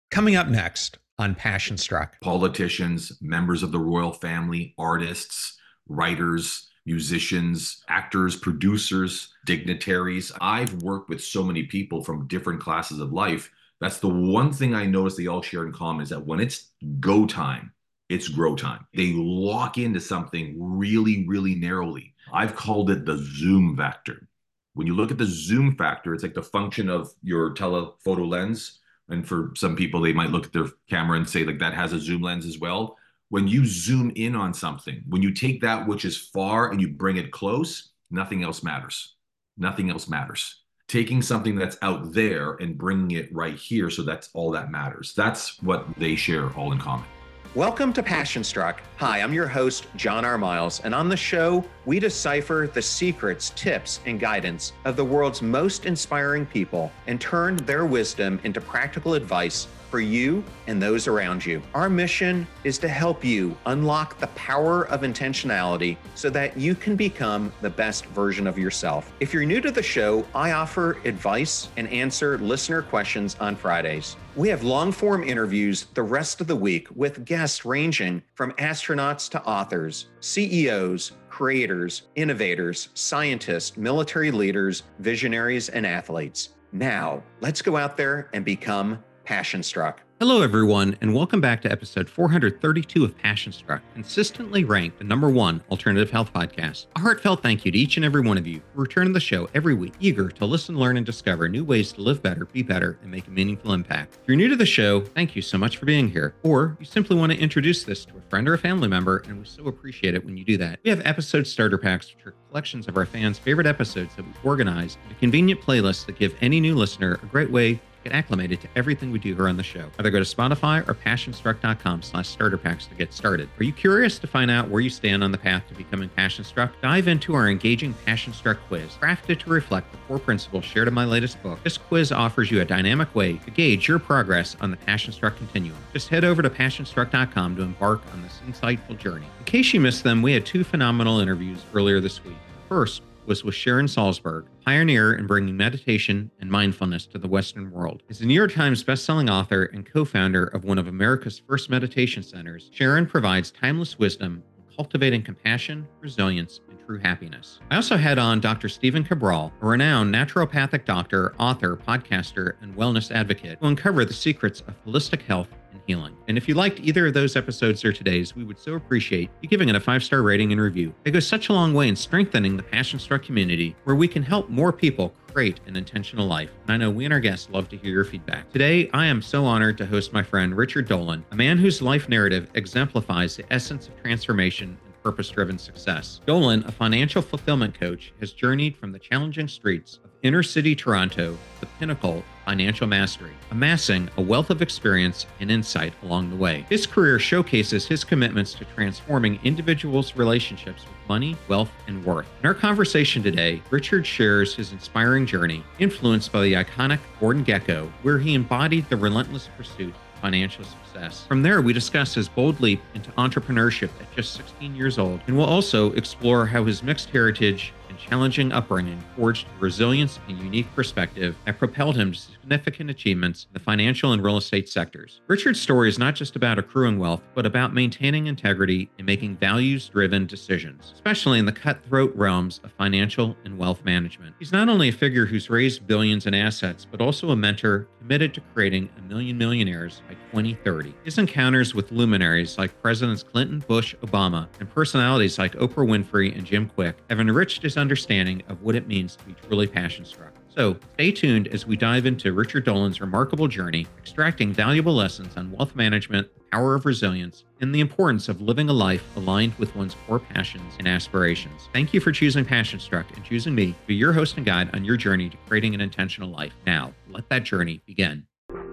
Coming up next on Passion Struck. Politicians, members of the royal family, artists, writers, musicians, actors, producers, dignitaries. I've worked with so many people from different classes of life. That's the one thing I notice they all share in common is that when it's go time, it's grow time. They lock into something really, really narrowly. I've called it the zoom factor. When you look at the zoom factor, it's like the function of your telephoto lens. And for some people, they might look at their camera and say, like, that has a zoom lens as well. When you zoom in on something, when you take that which is far and you bring it close, nothing else matters. Nothing else matters. Taking something that's out there and bringing it right here. So that's all that matters. That's what they share all in common. Welcome to Passion Struck. Hi, I'm your host, John R. Miles, and on the show, we decipher the secrets, tips, and guidance of the world's most inspiring people and turn their wisdom into practical advice for you and those around you. Our mission is to help you unlock the power of intentionality so that you can become the best version of yourself. If you're new to the show, I offer advice and answer listener questions on Fridays. We have long-form interviews the rest of the week with guests ranging from astronauts to authors, CEOs, creators, innovators, scientists, military leaders, visionaries, and athletes. Now, let's go out there and become Passion Struck. Hello, everyone, and welcome back to episode 432 of Passion Struck, consistently ranked the #1 alternative health podcast. A heartfelt thank you to each and every one of you who return to the show every week, eager to listen, learn, and discover new ways to live better, be better, and make a meaningful impact. If you're new to the show, thank you so much for being here. Or you simply want to introduce this to a friend or a family member, and we so appreciate it when you do that. We have episode starter packs, which are collections of our fans' favorite episodes that we've organized into convenient playlists that give any new listener a great way get acclimated to everything we do here on the show. Either go to Spotify or passionstruck.com/starter packs to get started. Are you curious to find out where you stand on the path to becoming Passion Struck? Dive into our engaging Passion Struck quiz, crafted to reflect the core principles shared in my latest book. This quiz offers you a dynamic way to gauge your progress on the Passion Struck continuum. Just head over to passionstruck.com to embark on this insightful journey. In case you missed them, we had 2 phenomenal interviews earlier this week. First was with Sharon Salzberg, a pioneer in bringing meditation and mindfulness to the Western world. As a New York Times bestselling author and co-founder of one of America's first meditation centers, Sharon provides timeless wisdom in cultivating compassion, resilience, and true happiness. I also had on Dr. Stephen Cabral, a renowned naturopathic doctor, author, podcaster, and wellness advocate, who uncover the secrets of holistic health and healing. And if you liked either of those episodes or today's, we would so appreciate you giving it a 5-star rating and review. It goes such a long way in strengthening the Passion Struck community, where we can help more people create an intentional life. And I know we and our guests love to hear your feedback. Today, I am so honored to host my friend Richard Dolan, a man whose life narrative exemplifies the essence of transformation and purpose-driven success. Dolan, a financial fulfillment coach, has journeyed from the challenging streets of inner city Toronto to the pinnacle of financial mastery, amassing a wealth of experience and insight along the way. His career showcases his commitments to transforming individuals' relationships with money, wealth, and worth. In our conversation today, Richard shares his inspiring journey, influenced by the iconic Gordon Gekko, where he embodied the relentless pursuit of financial success. From there, we discuss his bold leap into entrepreneurship at just 16 years old, and we'll also explore how his mixed heritage and challenging upbringing forged resilience and unique perspective that propelled him to significant achievements in the financial and real estate sectors. Richard's story is not just about accruing wealth, but about maintaining integrity and making values-driven decisions, especially in the cutthroat realms of financial and wealth management. He's not only a figure who's raised billions in assets, but also a mentor committed to creating a million millionaires by 2030. His encounters with luminaries like Presidents Clinton, Bush, Obama, and personalities like Oprah Winfrey and Jim Quick have enriched his understanding of what it means to be truly passion-struck. So stay tuned as we dive into Richard Dolan's remarkable journey, extracting valuable lessons on wealth management, the power of resilience, and the importance of living a life aligned with one's core passions and aspirations. Thank you for choosing Passion Struck and choosing me to be your host and guide on your journey to creating an intentional life. Now, let that journey begin.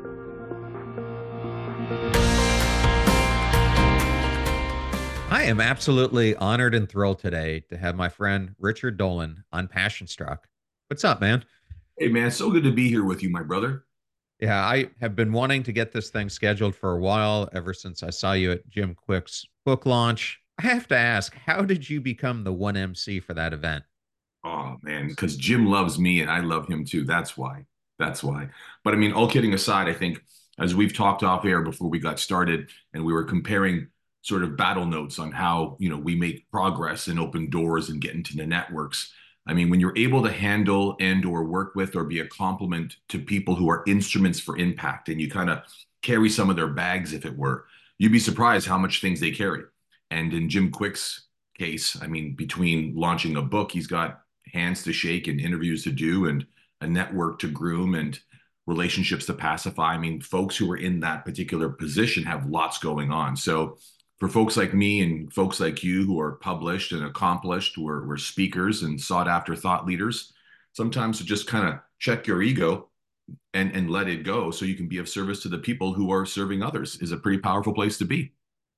I am absolutely honored and thrilled today to have my friend Richard Dolan on Passion Struck. What's up, man? Hey, man, so good to be here with you, my brother. Yeah, I have been wanting to get this thing scheduled for a while, ever since I saw you at Jim Quick's book launch. I have to ask, how did you become the one MC for that event? Oh, man, because Jim loves me and I love him too. That's why. That's why. But I mean, all kidding aside, I think As we've talked off air before we got started, and we were comparing sort of battle notes on how, we make progress and open doors and get into the networks. I mean, when you're able to handle and or work with or be a complement to people who are instruments for impact, and you kind of carry some of their bags, if it were, you'd be surprised how much things they carry. And in Jim Quick's case, I mean, between launching a book, he's got hands to shake and interviews to do and a network to groom and relationships to pacify. I mean, folks who are in that particular position have lots going on. So for folks like me and folks like you who are published and accomplished, we're speakers and sought after thought leaders, sometimes to just kind of check your ego and let it go so you can be of service to the people who are serving others is a pretty powerful place to be.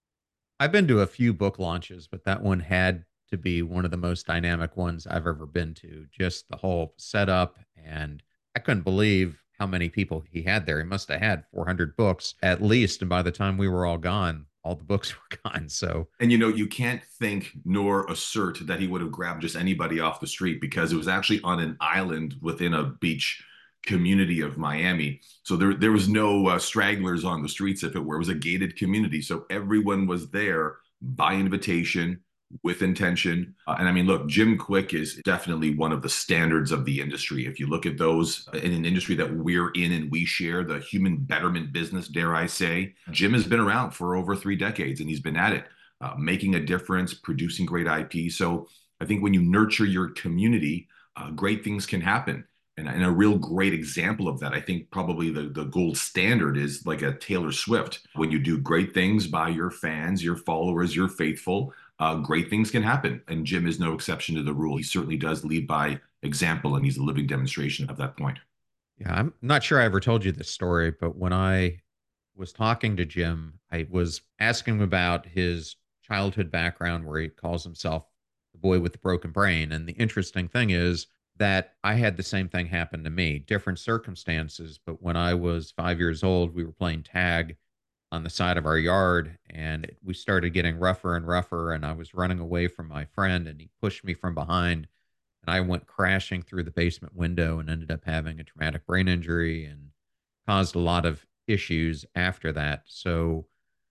I've been to a few book launches, but that one had to be one of the most dynamic ones I've ever been to. Just the whole setup, and I couldn't believe how many people he had there. He must have had 400 books at least, and by the time we were all gone, all the books were gone. So, And you can't think nor assert that he would have grabbed just anybody off the street, because it was actually on an island within a beach community of Miami. So there was no stragglers on the streets, if it were. It was a gated community. So everyone was there by invitation, with intention. And I mean, look, Jim Quick is definitely one of the standards of the industry. If you look at those in an industry that we're in and we share, the human betterment business, dare I say, Jim has been around for over 3 decades and he's been at it, making a difference, producing great IP. So I think when you nurture your community, great things can happen. And a real great example of that, I think probably the gold standard is like a Taylor Swift. When you do great things by your fans, your followers, your faithful, great things can happen. And Jim is no exception to the rule. He certainly does lead by example, and he's a living demonstration of that point. yeah, I'm not sure I ever told you this story, but when I was talking to Jim, I was asking him about his childhood background where he calls himself the boy with the broken brain. And the interesting thing is that I had the same thing happen to me, different circumstances. But when I was 5 years old, we were playing tag on the side of our yard, and we started getting rougher and rougher. And I was running away from my friend, and he pushed me from behind, and I went crashing through the basement window and ended up having a traumatic brain injury and caused a lot of issues after that. So,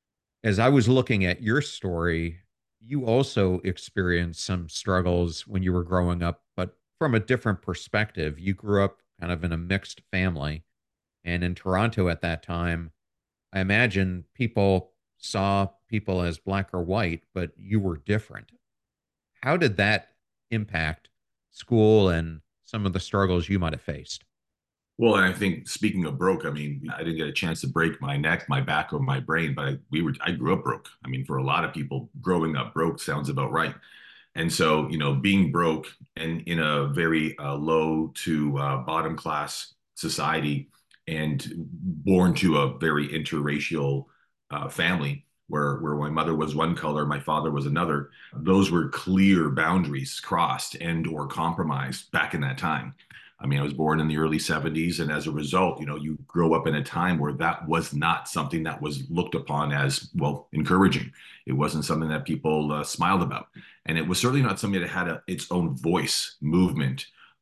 as I was looking at your story, you also experienced some struggles when you were growing up, but from a different perspective. You grew up kind of in a mixed family, and in Toronto at that time, I imagine people saw people as black or white, but you were different. How did that impact school and some of the struggles you might have faced? Well, and I think speaking of broke, I mean, I didn't get a chance to break my neck, my back, or my brain, but I grew up broke. I mean, for a lot of people, growing up broke sounds about right. And so, being broke and in a very low to bottom class society, and born to a very interracial family where my mother was one color, my father was another, those were clear boundaries crossed and or compromised back in that time. I mean, I was born in the early 70s, and as a result, you grow up in a time where that was not something that was looked upon as, well, encouraging. It wasn't something that people smiled about. And it was certainly not something that had its own voice, movement,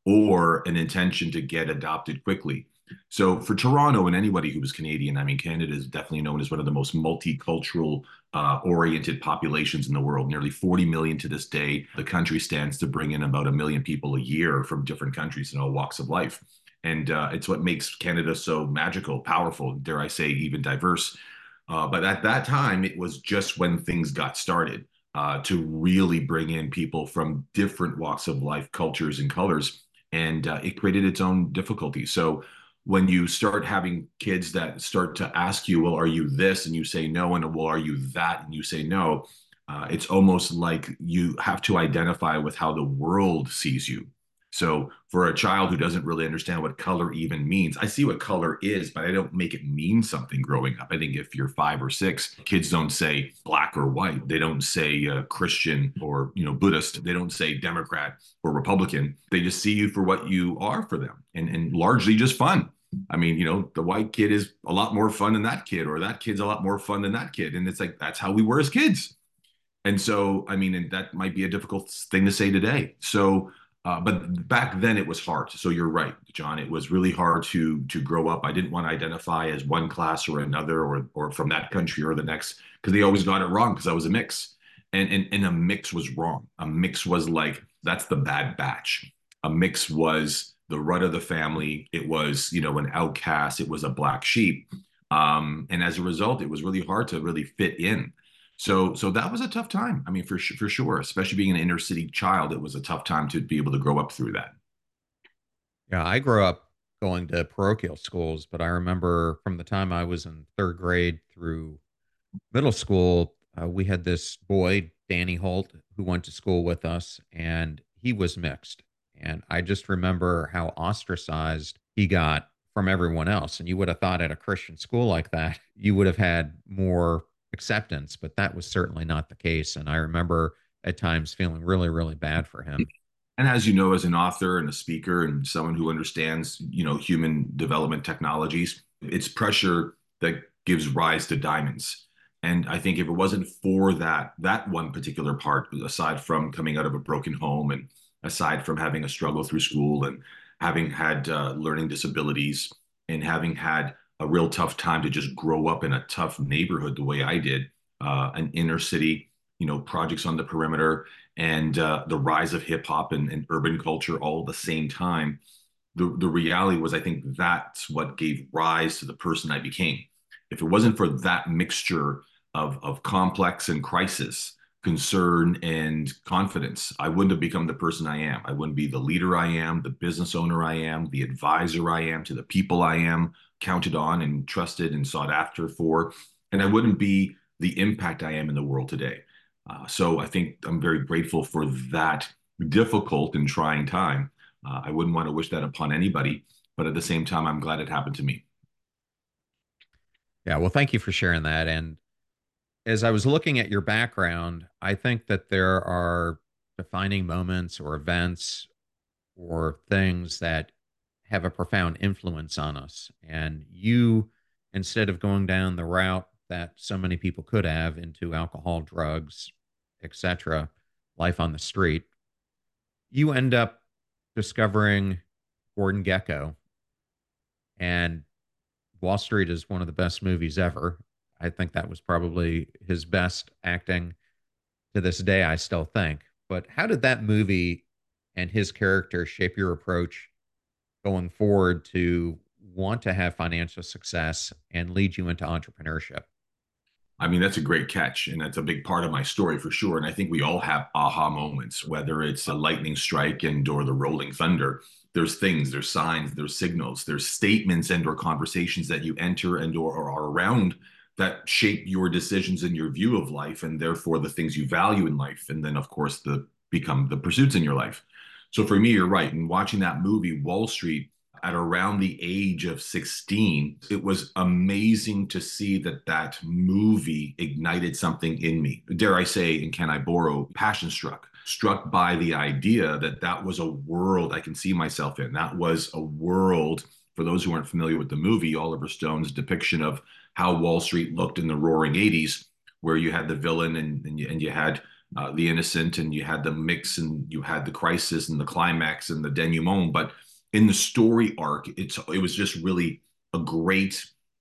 or an intention to get adopted quickly. So for Toronto and anybody who was Canadian, I mean, Canada is definitely known as one of the most multicultural oriented populations in the world, nearly 40 million to this day. The country stands to bring in about 1 million people a year from different countries in all walks of life. And it's what makes Canada so magical, powerful, dare I say, even diverse. But at that time, it was just when things got started to really bring in people from different walks of life, cultures, and colors. And it created its own difficulties. So when you start having kids that start to ask you, well, are you this? And you say no. And well, are you that? And you say no. It's almost like you have to identify with how the world sees you. So for a child who doesn't really understand what color even means, I see what color is, but I don't make it mean something growing up. I think if you're 5 or 6, kids don't say black or white. They don't say Christian or Buddhist. They don't say Democrat or Republican. They just see you for what you are for them, and largely just fun. I mean, the white kid is a lot more fun than that kid, or that kid's a lot more fun than that kid. And it's like, that's how we were as kids. And so, I mean, and that might be a difficult thing to say today. So But back then it was hard. So you're right, John. It was really hard to grow up. I didn't want to identify as one class or another, or from that country or the next, because they always got it wrong because I was a mix. And a mix was wrong. A mix was like, that's the bad batch. A mix was the rut of the family. It was, an outcast. It was a black sheep. And as a result, it was really hard to really fit in. So that was a tough time. I mean, for sure, especially being an inner city child, it was a tough time to be able to grow up through that. Yeah, I grew up going to parochial schools, but I remember from the time I was in third grade through middle school, we had this boy, Danny Holt, who went to school with us, and he was mixed. And I just remember how ostracized he got from everyone else. And you would have thought at a Christian school like that, you would have had more acceptance, but that was certainly not the case. And I remember at times feeling really, really bad for him. And as you know, as an author and a speaker and someone who understands, human development technologies, it's pressure that gives rise to diamonds. And I think if it wasn't for that one particular part, aside from coming out of a broken home and aside from having a struggle through school and having had learning disabilities and having had a real tough time to just grow up in a tough neighborhood the way I did, an inner city, projects on the perimeter, and the rise of hip hop and urban culture all at the same time. The reality was, I think that's what gave rise to the person I became. If it wasn't for that mixture of complex and crisis, concern and confidence, I wouldn't have become the person I am. I wouldn't be the leader I am, the business owner I am, the advisor I am to the people I am, counted on and trusted and sought after for. And I wouldn't be the impact I am in the world today. So I think I'm very grateful for that difficult and trying time. I wouldn't want to wish that upon anybody, but at the same time, I'm glad it happened to me. Yeah, well, thank you for sharing that. And as I was looking at your background, I think that there are defining moments or events or things that have a profound influence on us. And you, instead of going down the route that so many people could have into alcohol, drugs, etc., life on the street, you end up discovering Gordon Gekko. And Wall Street is one of the best movies ever. I think that was probably his best acting to this day, I still think. But how did that movie and his character shape your approach going forward to want to have financial success and lead you into entrepreneurship? I mean, that's a great catch. And that's a big part of my story for sure. And I think we all have aha moments, whether it's a lightning strike and or the rolling thunder. There's things, there's signs, there's signals, there's statements and or conversations that you enter and or are around that shape your decisions and your view of life, and therefore the things you value in life. And then, of course, become the pursuits in your life. So for me, you're right. And watching that movie, Wall Street, at around the age of 16, it was amazing to see that movie ignited something in me. Dare I say, and can I borrow, passion struck by the idea that was a world I can see myself in. That was a world, for those who aren't familiar with the movie, Oliver Stone's depiction of how Wall Street looked in the roaring 80s, where you had the villain and you had the innocent, and you had the mix, and you had the crisis and the climax and the denouement. But in the story arc, it was just really a great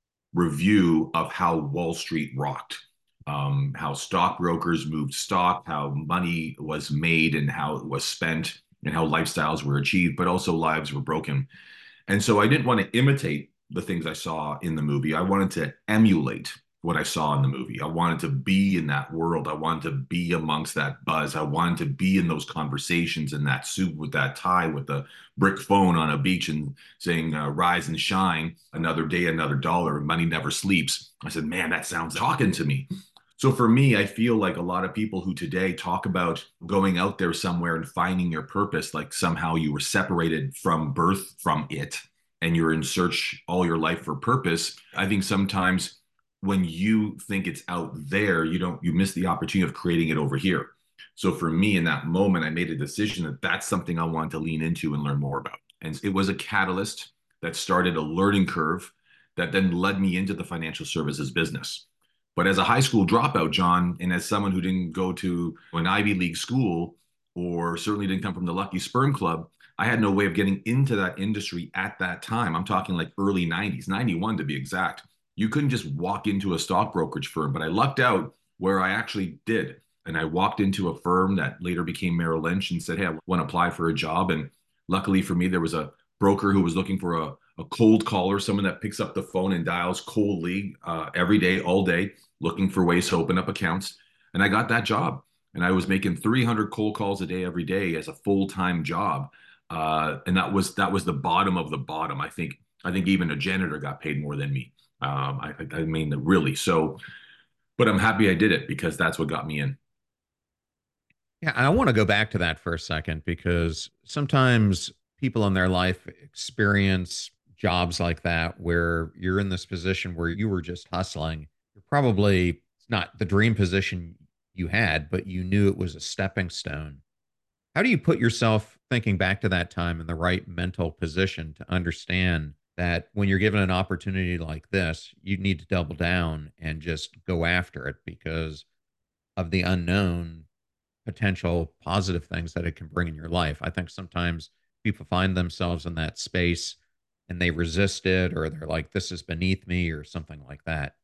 review of how Wall Street rocked, how stockbrokers moved stock, how money was made and how it was spent, and how lifestyles were achieved, but also lives were broken. And so I didn't want to imitate the things I saw in the movie. I wanted to emulate what I saw in the movie. I wanted to be in that world. I wanted to be amongst that buzz. I wanted to be in those conversations in that suit with that tie with the brick phone on a beach and saying, rise and shine, another day, another dollar, money never sleeps. I said, man, that sounds talking to me. So for me, I feel like a lot of people who today talk about going out there somewhere and finding your purpose, like somehow you were separated from birth from it and you're in search all your life for purpose. I think sometimes when you think it's out there, you miss the opportunity of creating it over here. So for me, in that moment, I made a decision that that's something I wanted to lean into and learn more about. And it was a catalyst that started a learning curve that then led me into the financial services business. But as a high school dropout, John, and as someone who didn't go to an Ivy League school, or certainly didn't come from the Lucky Sperm Club, I had no way of getting into that industry at that time. I'm talking like early 90s, 91 to be exact. You couldn't just walk into a stock brokerage firm, but I lucked out where I actually did. And I walked into a firm that later became Merrill Lynch and said, hey, I want to apply for a job. And luckily for me, there was a broker who was looking for a cold caller, someone that picks up the phone and dials coldly every day, all day, looking for ways to open up accounts. And I got that job. And I was making 300 cold calls a day every day as a full-time job. And that was the bottom of the bottom. I think even a janitor got paid more than me. I mean, really. So, but I'm happy I did it because that's what got me in. Yeah, I want to go back to that for a second because sometimes people in their life experience jobs like that where you're in this position where you were just hustling. You're probably it's not the dream position you had, but you knew it was a stepping stone. How do you put yourself thinking back to that time in the right mental position to understand that when you're given an opportunity like this, you need to double down and just go after it because of the unknown potential positive things that it can bring in your life? I think sometimes people find themselves in that space and they resist it or they're like, this is beneath me or something like that.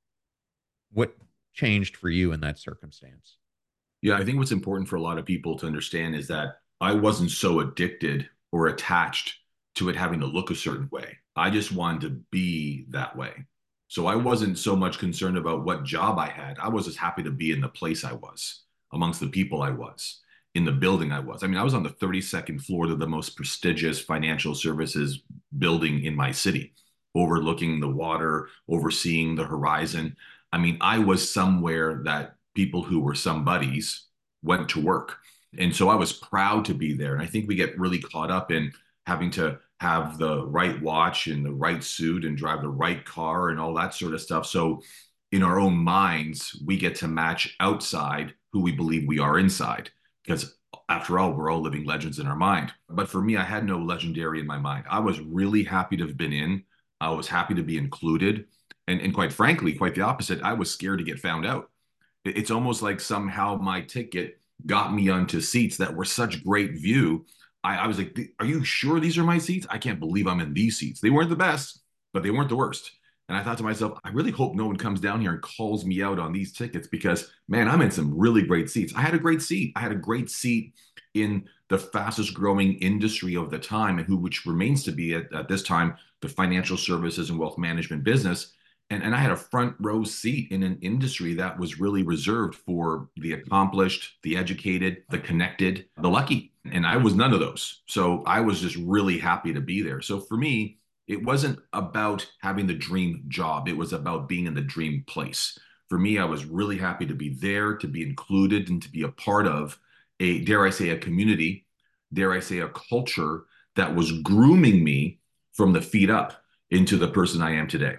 What changed for you in that circumstance? Yeah, I think what's important for a lot of people to understand is that I wasn't so addicted or attached to it having to look a certain way. I just wanted to be that way. So I wasn't so much concerned about what job I had. I was just happy to be in the place I was, amongst the people I was, in the building I was. I mean, I was on the 32nd floor of the most prestigious financial services building in my city, overlooking the water, overseeing the horizon. I mean, I was somewhere that people who were somebodies went to work. And so I was proud to be there. And I think we get really caught up in having to have the right watch and the right suit and drive the right car and all that sort of stuff. So in our own minds, we get to match outside who we believe we are inside. Because after all, we're all living legends in our mind. But for me, I had no legendary in my mind. I was really happy to have been in. I was happy to be included. And quite frankly, quite the opposite, I was scared to get found out. It's almost like somehow my ticket got me onto seats that were such great view. I was like, are you sure these are my seats? I can't believe I'm in these seats. They weren't the best, but they weren't the worst. And I thought to myself, I really hope no one comes down here and calls me out on these tickets because, man, I'm in some really great seats. I had a great seat. I had a great seat in the fastest growing industry of the time, and which remains to be at this time, the financial services and wealth management business. And I had a front row seat in an industry that was really reserved for the accomplished, the educated, the connected, the lucky. And I was none of those. So I was just really happy to be there. So for me, it wasn't about having the dream job. It was about being in the dream place. For me, I was really happy to be there, to be included, and to be a part of dare I say, a community, dare I say, a culture that was grooming me from the feet up into the person I am today.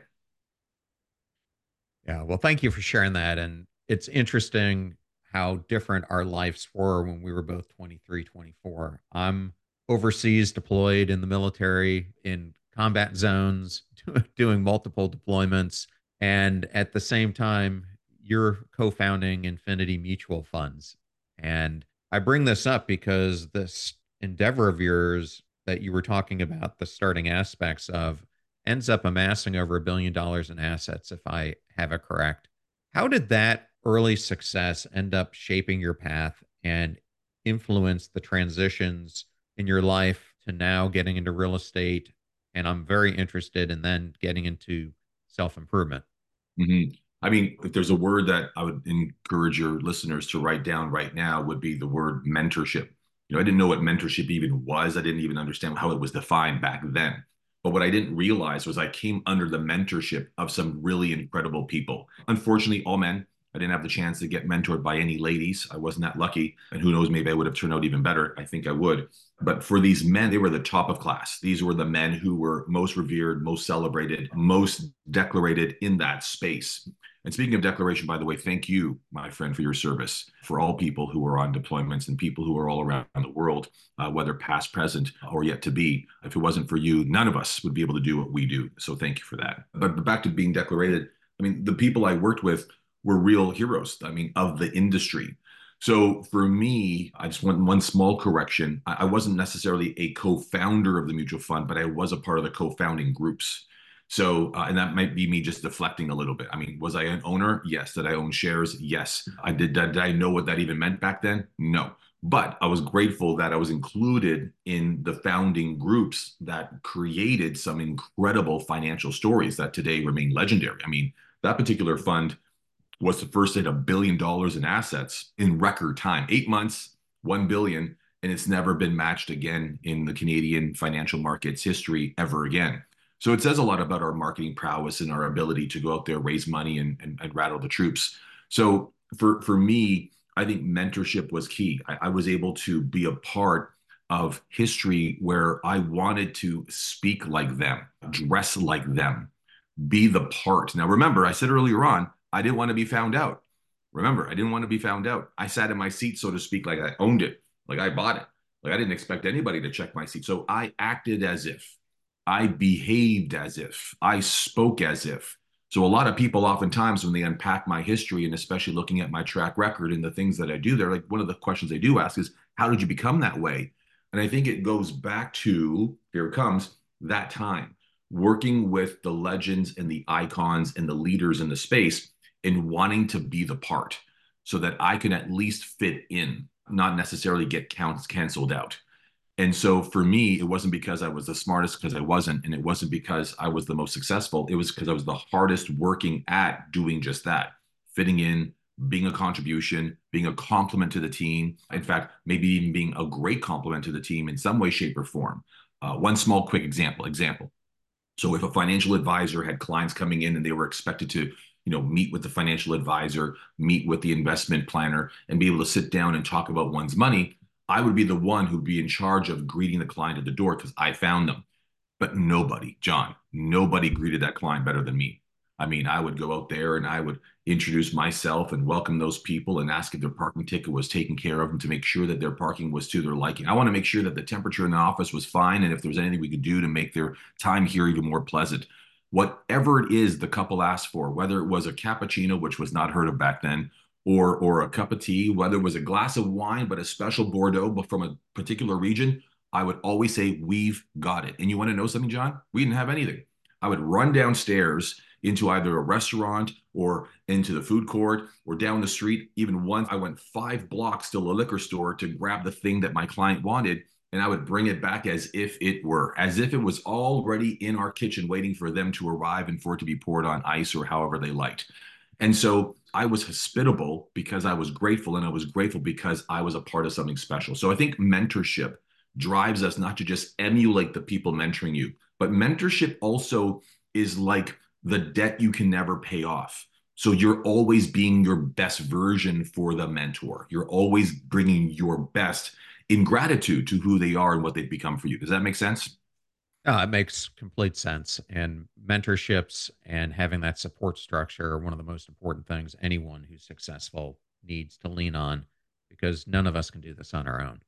Yeah. Well, thank you for sharing that. And it's interesting how different our lives were when we were both 23, 24. I'm overseas deployed in the military in combat zones, doing multiple deployments. And at the same time, you're co founding Infinity Mutual Funds. And I bring this up because this endeavor of yours that you were talking about, the starting aspects of, ends up amassing over $1 billion in assets, if I have it correct. How did that early success end up shaping your path and influence the transitions in your life to now getting into real estate? And I'm very interested in then getting into self improvement. Mm-hmm. I mean, if there's a word that I would encourage your listeners to write down right now would be the word mentorship. You know, I didn't know what mentorship even was. I didn't even understand how it was defined back then. But what I didn't realize was I came under the mentorship of some really incredible people. Unfortunately, all men. I didn't have the chance to get mentored by any ladies. I wasn't that lucky. And who knows, maybe I would have turned out even better. I think I would. But for these men, they were the top of class. These were the men who were most revered, most celebrated, most declarated in that space. And speaking of declaration, by the way, thank you, my friend, for your service, for all people who are on deployments and people who are all around the world, whether past, present, or yet to be. If it wasn't for you, none of us would be able to do what we do. So thank you for that. But back to being declarated, I mean, the people I worked with were real heroes, I mean, of the industry. So for me, I just want one small correction. I wasn't necessarily a co-founder of the mutual fund, but I was a part of the co-founding groups. So, and that might be me just deflecting a little bit. I mean, was I an owner? Yes. Did I own shares? Yes. I did. Did I know what that even meant back then? No. But I was grateful that I was included in the founding groups that created some incredible financial stories that today remain legendary. I mean, that particular fund was the first to hit $1 billion in assets in record time, 8 months, 1 billion, and it's never been matched again in the Canadian financial markets history ever again. So it says a lot about our marketing prowess and our ability to go out there, raise money, and rattle the troops. So for me, I think mentorship was key. I was able to be a part of history where I wanted to speak like them, dress like them, be the part. Now, remember, I said earlier on, I didn't want to be found out. Remember, I didn't want to be found out. I sat in my seat, so to speak, like I owned it, like I bought it. Like I didn't expect anybody to check my seat. So I acted as if, I behaved as if, I spoke as if. So a lot of people oftentimes when they unpack my history and especially looking at my track record and the things that I do, they're like, one of the questions they do ask is, how did you become that way? And I think it goes back to, here it comes, that time working with the legends and the icons and the leaders in the space and wanting to be the part so that I can at least fit in, not necessarily get canceled out. And so for me, it wasn't because I was the smartest, because I wasn't. And it wasn't because I was the most successful. It was because I was the hardest working at doing just that, fitting in, being a contribution, being a compliment to the team. In fact, maybe even being a great compliment to the team in some way, shape, or form. One small quick example. So if a financial advisor had clients coming in and they were expected to, meet with the financial advisor, meet with the investment planner, and be able to sit down and talk about one's money, I would be the one who'd be in charge of greeting the client at the door because I found them. But nobody, John, nobody greeted that client better than me. I mean, I would go out there and I would introduce myself and welcome those people and ask if their parking ticket was taken care of and to make sure that their parking was to their liking. I want to make sure that the temperature in the office was fine and if there's anything we could do to make their time here even more pleasant. Whatever it is the couple asked for, whether it was a cappuccino, which was not heard of back then, or a cup of tea, whether it was a glass of wine, but a special Bordeaux from a particular region, I would always say, we've got it. And you want to know something, John? We didn't have anything. I would run downstairs into either a restaurant or into the food court or down the street. Even once I went 5 blocks to a liquor store to grab the thing that my client wanted. And I would bring it back as if it was already in our kitchen waiting for them to arrive and for it to be poured on ice or however they liked. And so I was hospitable because I was grateful, and I was grateful because I was a part of something special. So I think mentorship drives us not to just emulate the people mentoring you, but mentorship also is like the debt you can never pay off. So you're always being your best version for the mentor. You're always bringing your best in gratitude to who they are and what they've become for you. Does that make sense? It makes complete sense. And mentorships and having that support structure are one of the most important things anyone who's successful needs to lean on because none of us can do this on our own.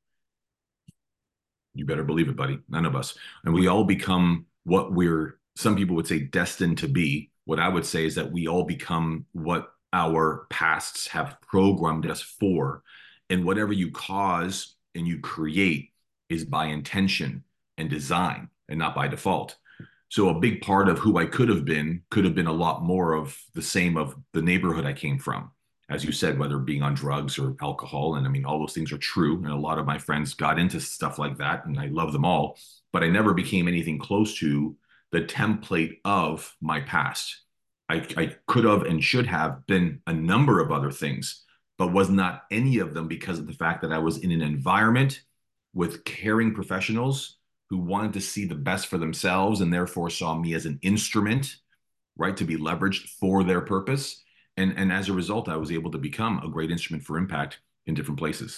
You better believe it, buddy. None of us. And we all become what some people would say, destined to be. What I would say is that we all become what our pasts have programmed us for. And whatever you cause and you create is by intention and design and not by default. So a big part of who I could have been a lot more of the same of the neighborhood I came from. As you said, whether being on drugs or alcohol. And I mean, all those things are true. And a lot of my friends got into stuff like that, and I love them all. But I never became anything close to the template of my past. I could have and should have been a number of other things, but was not any of them because of the fact that I was in an environment with caring professionals who wanted to see the best for themselves and therefore saw me as an instrument, right, to be leveraged for their purpose. And as a result, I was able to become a great instrument for impact in different places.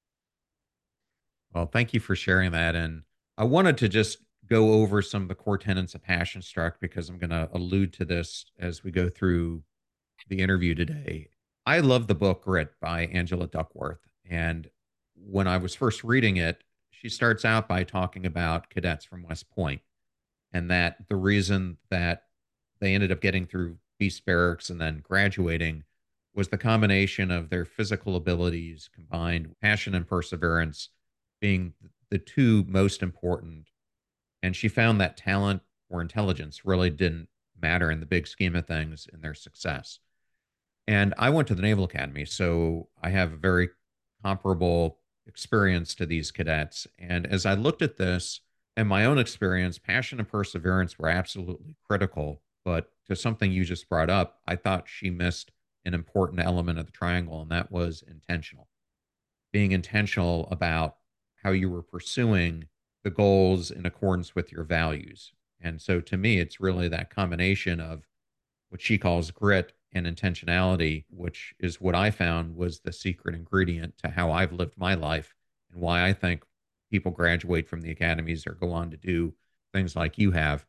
Well, thank you for sharing that. And I wanted to just go over some of the core tenets of Passion Struck because I'm going to allude to this as we go through the interview today. I love the book Grit by Angela Duckworth. And when I was first reading it, she starts out by talking about cadets from West Point and that the reason that they ended up getting through Beast Barracks and then graduating was the combination of their physical abilities combined passion and perseverance being the two most important. And she found that talent or intelligence really didn't matter in the big scheme of things in their success. And I went to the Naval Academy, so I have a very comparable experience to these cadets. And as I looked at this and my own experience, passion and perseverance were absolutely critical. But to something you just brought up, I thought she missed an important element of the triangle, and that was intentional. Being intentional about how you were pursuing the goals in accordance with your values. And so to me, it's really that combination of what she calls grit and intentionality, which is what I found was the secret ingredient to how I've lived my life and why I think people graduate from the academies or go on to do things like you have.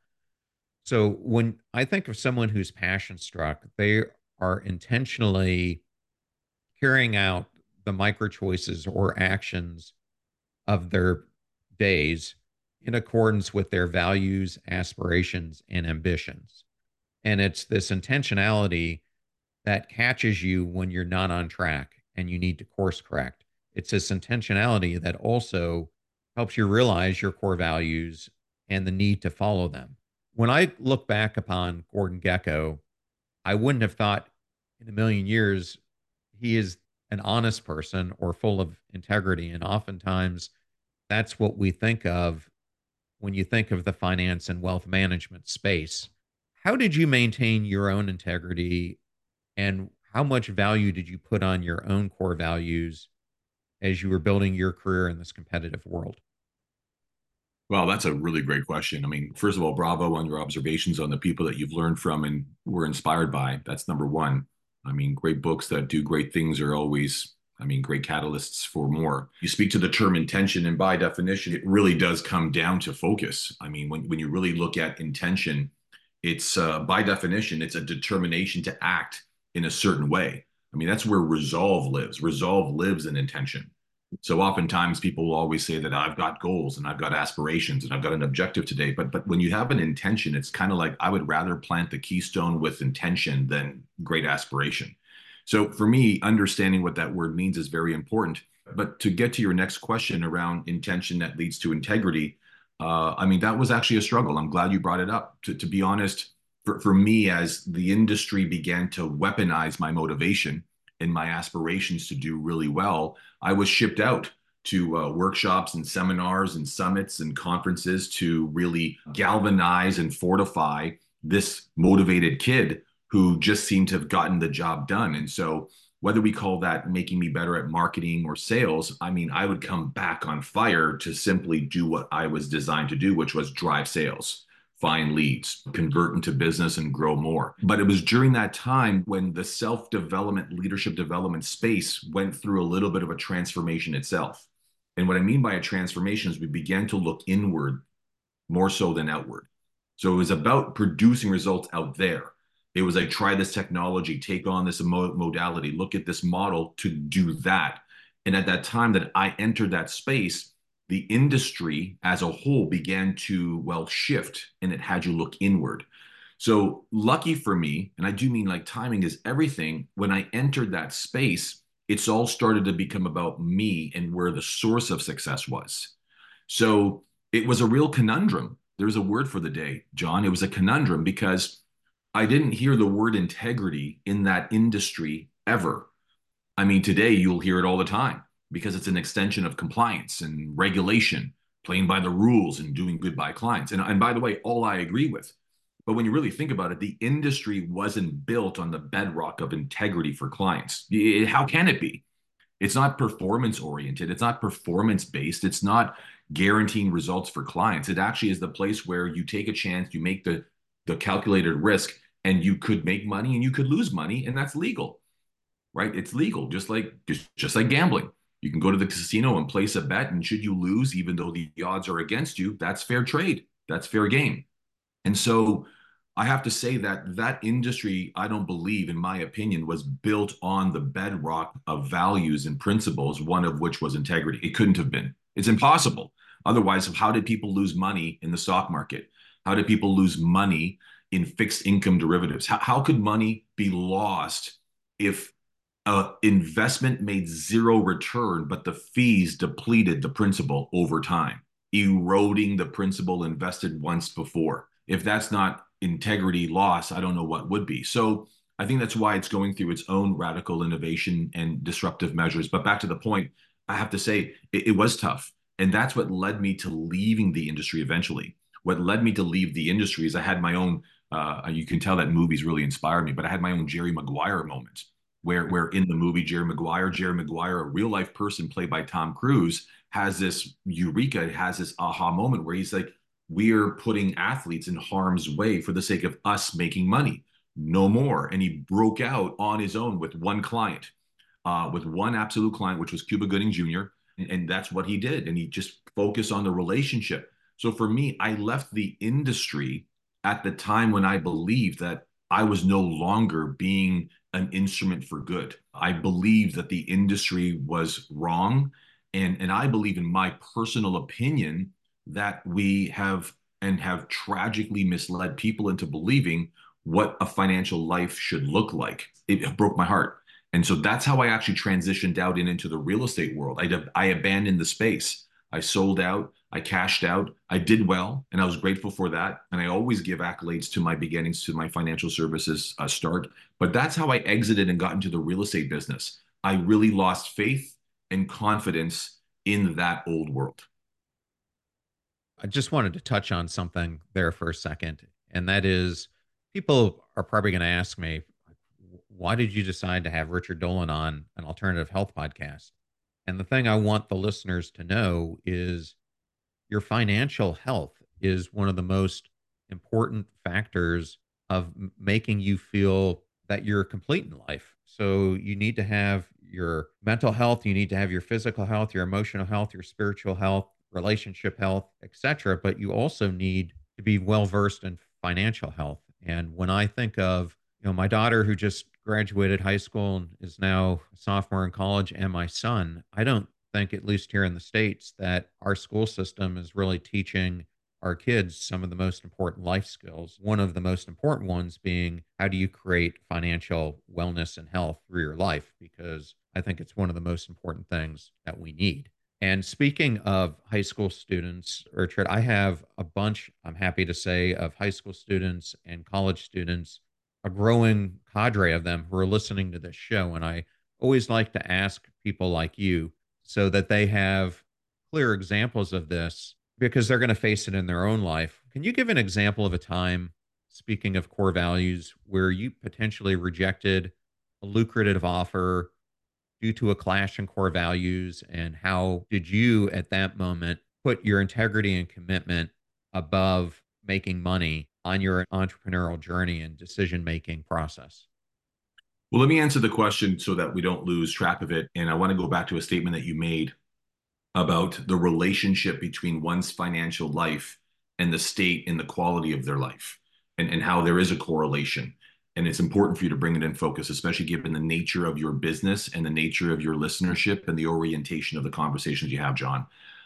So when I think of someone who's passion struck, they are intentionally carrying out the micro choices or actions of their days in accordance with their values, aspirations, and ambitions. And it's this intentionality that catches you when you're not on track and you need to course correct. It's this intentionality that also helps you realize your core values and the need to follow them. When I look back upon Gordon Gekko, I wouldn't have thought in a million years he is an honest person or full of integrity. And oftentimes that's what we think of when you think of the finance and wealth management space. How did you maintain your own integrity, and how much value did you put on your own core values as you were building your career in this competitive world? Well, that's a really great question. I mean, first of all, bravo on your observations on the people that you've learned from and were inspired by. That's number one. I mean, great books that do great things are always, I mean, great catalysts for more. You speak to the term intention, and by definition, it really does come down to focus. I mean, when you really look at intention, it's by definition, it's a determination to act in a certain way. I mean, that's where resolve lives. Resolve lives in intention. So oftentimes people will always say that I've got goals and I've got aspirations and I've got an objective today. But when you have an intention, it's kind of like I would rather plant the keystone with intention than great aspiration. So for me, understanding what that word means is very important. But to get to your next question around intention that leads to integrity, I mean, that was actually a struggle. I'm glad you brought it up. To be honest, for me, as the industry began to weaponize my motivation and my aspirations to do really well, I was shipped out to workshops and seminars and summits and conferences to really galvanize and fortify this motivated kid who just seemed to have gotten the job done. And so whether we call that making me better at marketing or sales, I mean, I would come back on fire to simply do what I was designed to do, which was drive sales, find leads, convert into business, and grow more. But it was during that time when the self-development, leadership development space went through a little bit of a transformation itself. And what I mean by a transformation is we began to look inward more so than outward. So it was about producing results out there. It was like, try this technology, take on this modality, look at this model to do that. And at that time that I entered that space, the industry as a whole began to, well, shift, and it had you look inward. So lucky for me, and I do mean like timing is everything, when I entered that space, it's all started to become about me and where the source of success was. So it was a real conundrum. There's a word for the day, John. It was a conundrum because I didn't hear the word integrity in that industry ever. I mean, today you'll hear it all the time because it's an extension of compliance and regulation, playing by the rules and doing good by clients. And by the way, all I agree with. But when you really think about it, the industry wasn't built on the bedrock of integrity for clients. How can it be? It's not performance oriented. It's not performance based. It's not guaranteeing results for clients. It actually is the place where you take a chance, you make the calculated risk, and you could make money and you could lose money, and that's legal, right? It's legal, just like gambling. You can go to the casino and place a bet, and should you lose, even though the odds are against you, that's fair trade. That's fair game. And so I have to say that that industry, I don't believe, in my opinion, was built on the bedrock of values and principles, one of which was integrity. It couldn't have been. It's impossible. Otherwise, how did people lose money in the stock market? How did people lose money in fixed income derivatives? How could money be lost if investment made zero return, but the fees depleted the principal over time, eroding the principal invested once before. If that's not integrity loss, I don't know what would be. So I think that's why it's going through its own radical innovation and disruptive measures. But back to the point, I have to say it was tough. And that's what led me to leaving the industry eventually. What led me to leave the industry is I had my own, you can tell that movies really inspired me, but I had my own Jerry Maguire moment where in the movie Jerry Maguire, a real life person played by Tom Cruise, has this eureka, has this aha moment where he's like, we're putting athletes in harm's way for the sake of us making money. No more. And he broke out on his own with one client, with one absolute client, which was Cuba Gooding Jr. And that's what he did. And he just focused on the relationship. So for me, I left the industry at the time when I believed that I was no longer being an instrument for good. I believed that the industry was wrong. And I believe, in my personal opinion, that we have tragically misled people into believing what a financial life should look like. It broke my heart. And so that's how I actually transitioned out and into the real estate world. I abandoned the space. I sold out. I cashed out. I did well, and I was grateful for that. And I always give accolades to my beginnings, to my financial services start. But that's how I exited and got into the real estate business. I really lost faith and confidence in that old world. I just wanted to touch on something there for a second, and that is people are probably going to ask me, why did you decide to have Richard Dolan on an alternative health podcast? And the thing I want the listeners to know is your financial health is one of the most important factors of making you feel that you're complete in life. So you need to have your mental health, you need to have your physical health, your emotional health, your spiritual health, relationship health, etc. But you also need to be well versed in financial health. And when I think of, my daughter who just graduated high school and is now a sophomore in college, and my son, I don't think, at least here in the States, that our school system is really teaching our kids some of the most important life skills. One of the most important ones being, how do you create financial wellness and health through your life? Because I think it's one of the most important things that we need. And speaking of high school students, Richard, I have a bunch, I'm happy to say, of high school students and college students, a growing cadre of them who are listening to this show. And I always like to ask people like you, so that they have clear examples of this, because they're going to face it in their own life. Can you give an example of a time, speaking of core values, where you potentially rejected a lucrative offer due to a clash in core values? And how did you, at that moment, put your integrity and commitment above making money on your entrepreneurial journey and decision-making process? Well, let me answer the question so that we don't lose track of it. And I want to go back to a statement that you made about the relationship between one's financial life and the state and the quality of their life, and how there is a correlation. And it's important for you to bring it in focus, especially given the nature of your business and the nature of your listenership and the orientation of the conversations you have, John.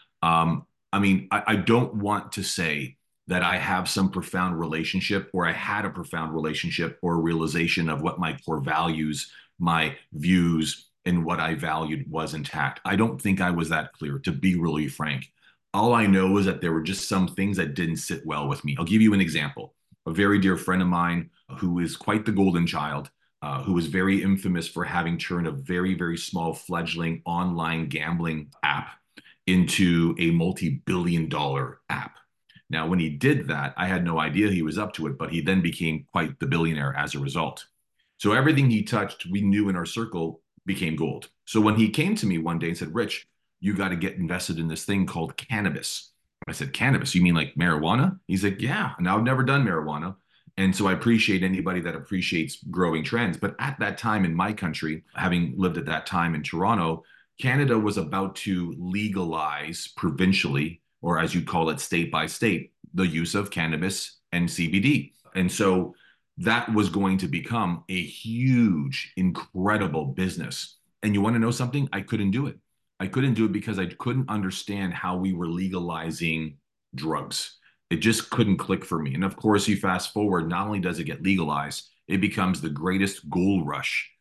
I don't want to say that I have some profound relationship, or I had a profound relationship or a realization of what my core values, my views, and what I valued was intact. I don't think I was that clear, to be really frank. All I know is that there were just some things that didn't sit well with me. I'll give you an example. A very dear friend of mine who is quite the golden child, who was very infamous for having turned a very, very small fledgling online gambling app into a multi-billion-dollar app. Now, when he did that, I had no idea he was up to it, but he then became quite the billionaire as a result. So everything he touched, we knew in our circle, became gold. So when he came to me one day and said, Rich, you got to get invested in this thing called cannabis. I said, cannabis? You mean like marijuana? He's like, yeah. Now, I've never done marijuana. And so I appreciate anybody that appreciates growing trends. But at that time in my country, having lived at that time in Toronto, Canada was about to legalize provincially, or as you call it, state by state, the use of cannabis and CBD. And so that was going to become a huge, incredible business. And you want to know something? I couldn't do it. I couldn't do it because I couldn't understand how we were legalizing drugs. It just couldn't click for me. And of course, you fast forward, not only does it get legalized, it becomes the greatest gold rush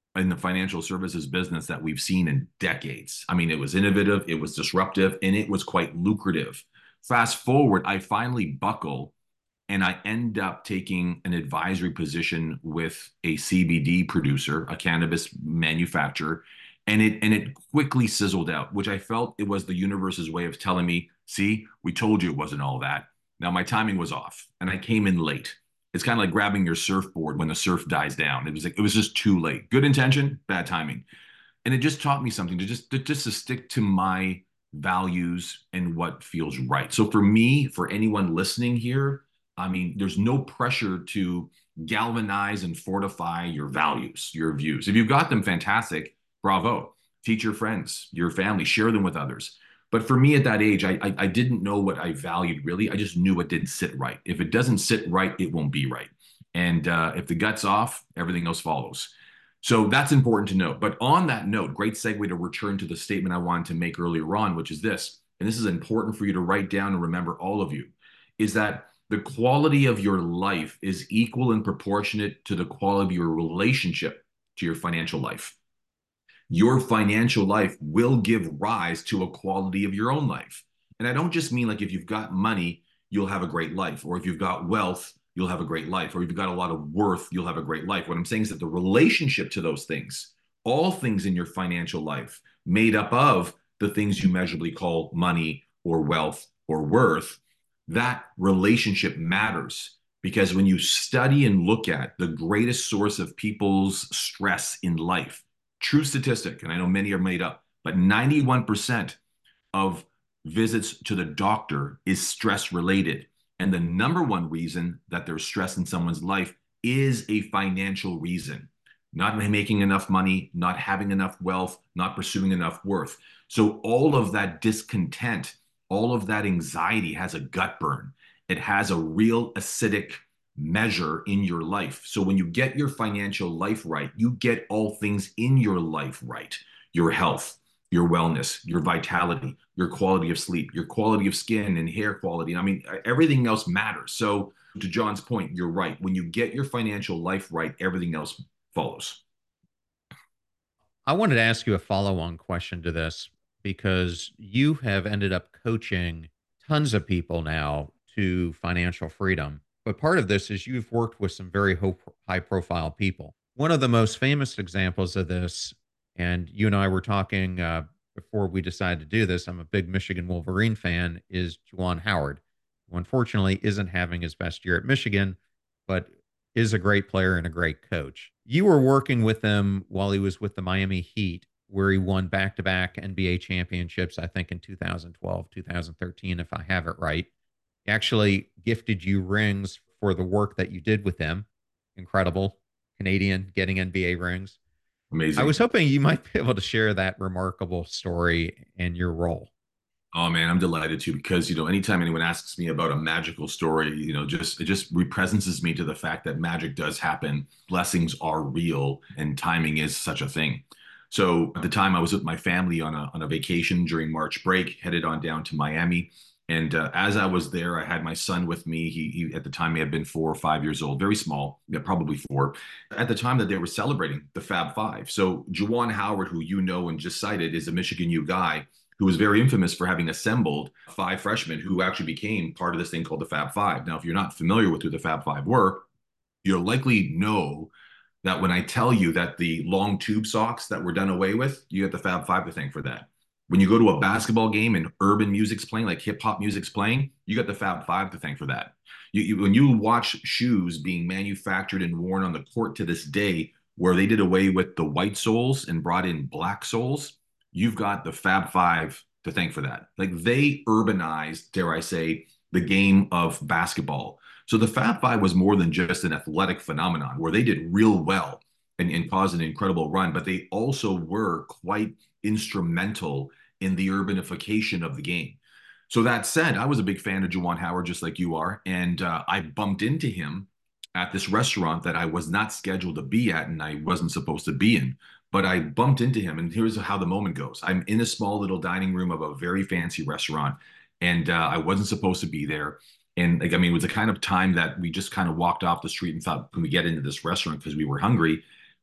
in the financial services business that we've seen in decades. I mean, it was innovative, it was disruptive, and it was quite lucrative. Fast forward, I finally buckle and I end up taking an advisory position with a CBD producer, a cannabis manufacturer, and it quickly sizzled out, which I felt it was the universe's way of telling me, see, we told you it wasn't all that. Now my timing was off and I came in late. It's kind of like grabbing your surfboard when the surf dies down. It was just too late. Good intention, bad timing. And it just taught me something to stick to my values and what feels right. So for me, for anyone listening here, I mean, there's no pressure to galvanize and fortify your values, your views. If you've got them, fantastic, bravo. Teach your friends, your family, share them with others. But for me at that age, I didn't know what I valued really. I just knew it didn't sit right. If it doesn't sit right, it won't be right. And if the gut's off, everything else follows. So that's important to note. But on that note, great segue to return to the statement I wanted to make earlier on, which is this, and this is important for you to write down and remember, all of you, is that the quality of your life is equal and proportionate to the quality of your relationship to your financial life. Your financial life will give rise to a quality of your own life. And I don't just mean like if you've got money, you'll have a great life, or if you've got wealth, you'll have a great life, or if you've got a lot of worth, you'll have a great life. What I'm saying is that the relationship to those things, all things in your financial life, made up of the things you measurably call money or wealth or worth, that relationship matters. Because when you study and look at the greatest source of people's stress in life, true statistic, and I know many are made up, but 91% of visits to the doctor is stress related. And the number one reason that there's stress in someone's life is a financial reason. Not making enough money, not having enough wealth, not pursuing enough worth. So all of that discontent, all of that anxiety has a gut burn. It has a real acidic measure in your life. So when you get your financial life right, you get all things in your life right. Your health, your wellness, your vitality, your quality of sleep, your quality of skin and hair quality. I mean, everything else matters. So to John's point, you're right. When you get your financial life right, everything else follows. I wanted to ask you a follow-on question to this because you have ended up coaching tons of people now to financial freedom. But part of this is you've worked with some very high profile people. One of the most famous examples of this, and you and I were talking before we decided to do this, I'm a big Michigan Wolverine fan, is Juwan Howard, who unfortunately isn't having his best year at Michigan, but is a great player and a great coach. You were working with him while he was with the Miami Heat, where he won back-to-back NBA championships, I think in 2012, 2013, if I have it right. He actually gifted you rings for the work that you did with him. Incredible. Canadian getting NBA rings. I Amazing. was hoping you might be able to share that remarkable story and your role. Oh man, I'm delighted to, because anytime anyone asks me about a magical story, it just represents me to the fact that magic does happen, blessings are real, and timing is such a thing. So at the time, I was with my family on a vacation during March break, headed on down to Miami. And as I was there, I had my son with me. He at the time may have been 4 or 5 years old, very small, yeah, probably 4. At the time that they were celebrating the Fab Five. So Juwan Howard, who you know and just cited, is a Michigan U guy who was very infamous for having assembled 5 freshmen who actually became part of this thing called the Fab Five. Now, if you're not familiar with who the Fab Five were, you'll likely know that when I tell you that the long tube socks that were done away with, you get the Fab Five to thank for that. When you go to a basketball game and urban music's playing, like hip hop music's playing, you got the Fab Five to thank for that. When you watch shoes being manufactured and worn on the court to this day, where they did away with the white soles and brought in black soles, you've got the Fab Five to thank for that. Like, they urbanized, dare I say, the game of basketball. So the Fab Five was more than just an athletic phenomenon where they did real well and caused an incredible run, but they also were quite instrumental in the urbanification of the game. So that said, I was a big fan of Juwan Howard, just like you are, and I bumped into him at this restaurant that I was not scheduled to be at and I wasn't supposed to be in. But I bumped into him, and here's how the moment goes. I'm in a small little dining room of a very fancy restaurant, and I wasn't supposed to be there. And like, I mean, it was the kind of time that we just kind of walked off the street and thought, can we get into this restaurant because we were hungry?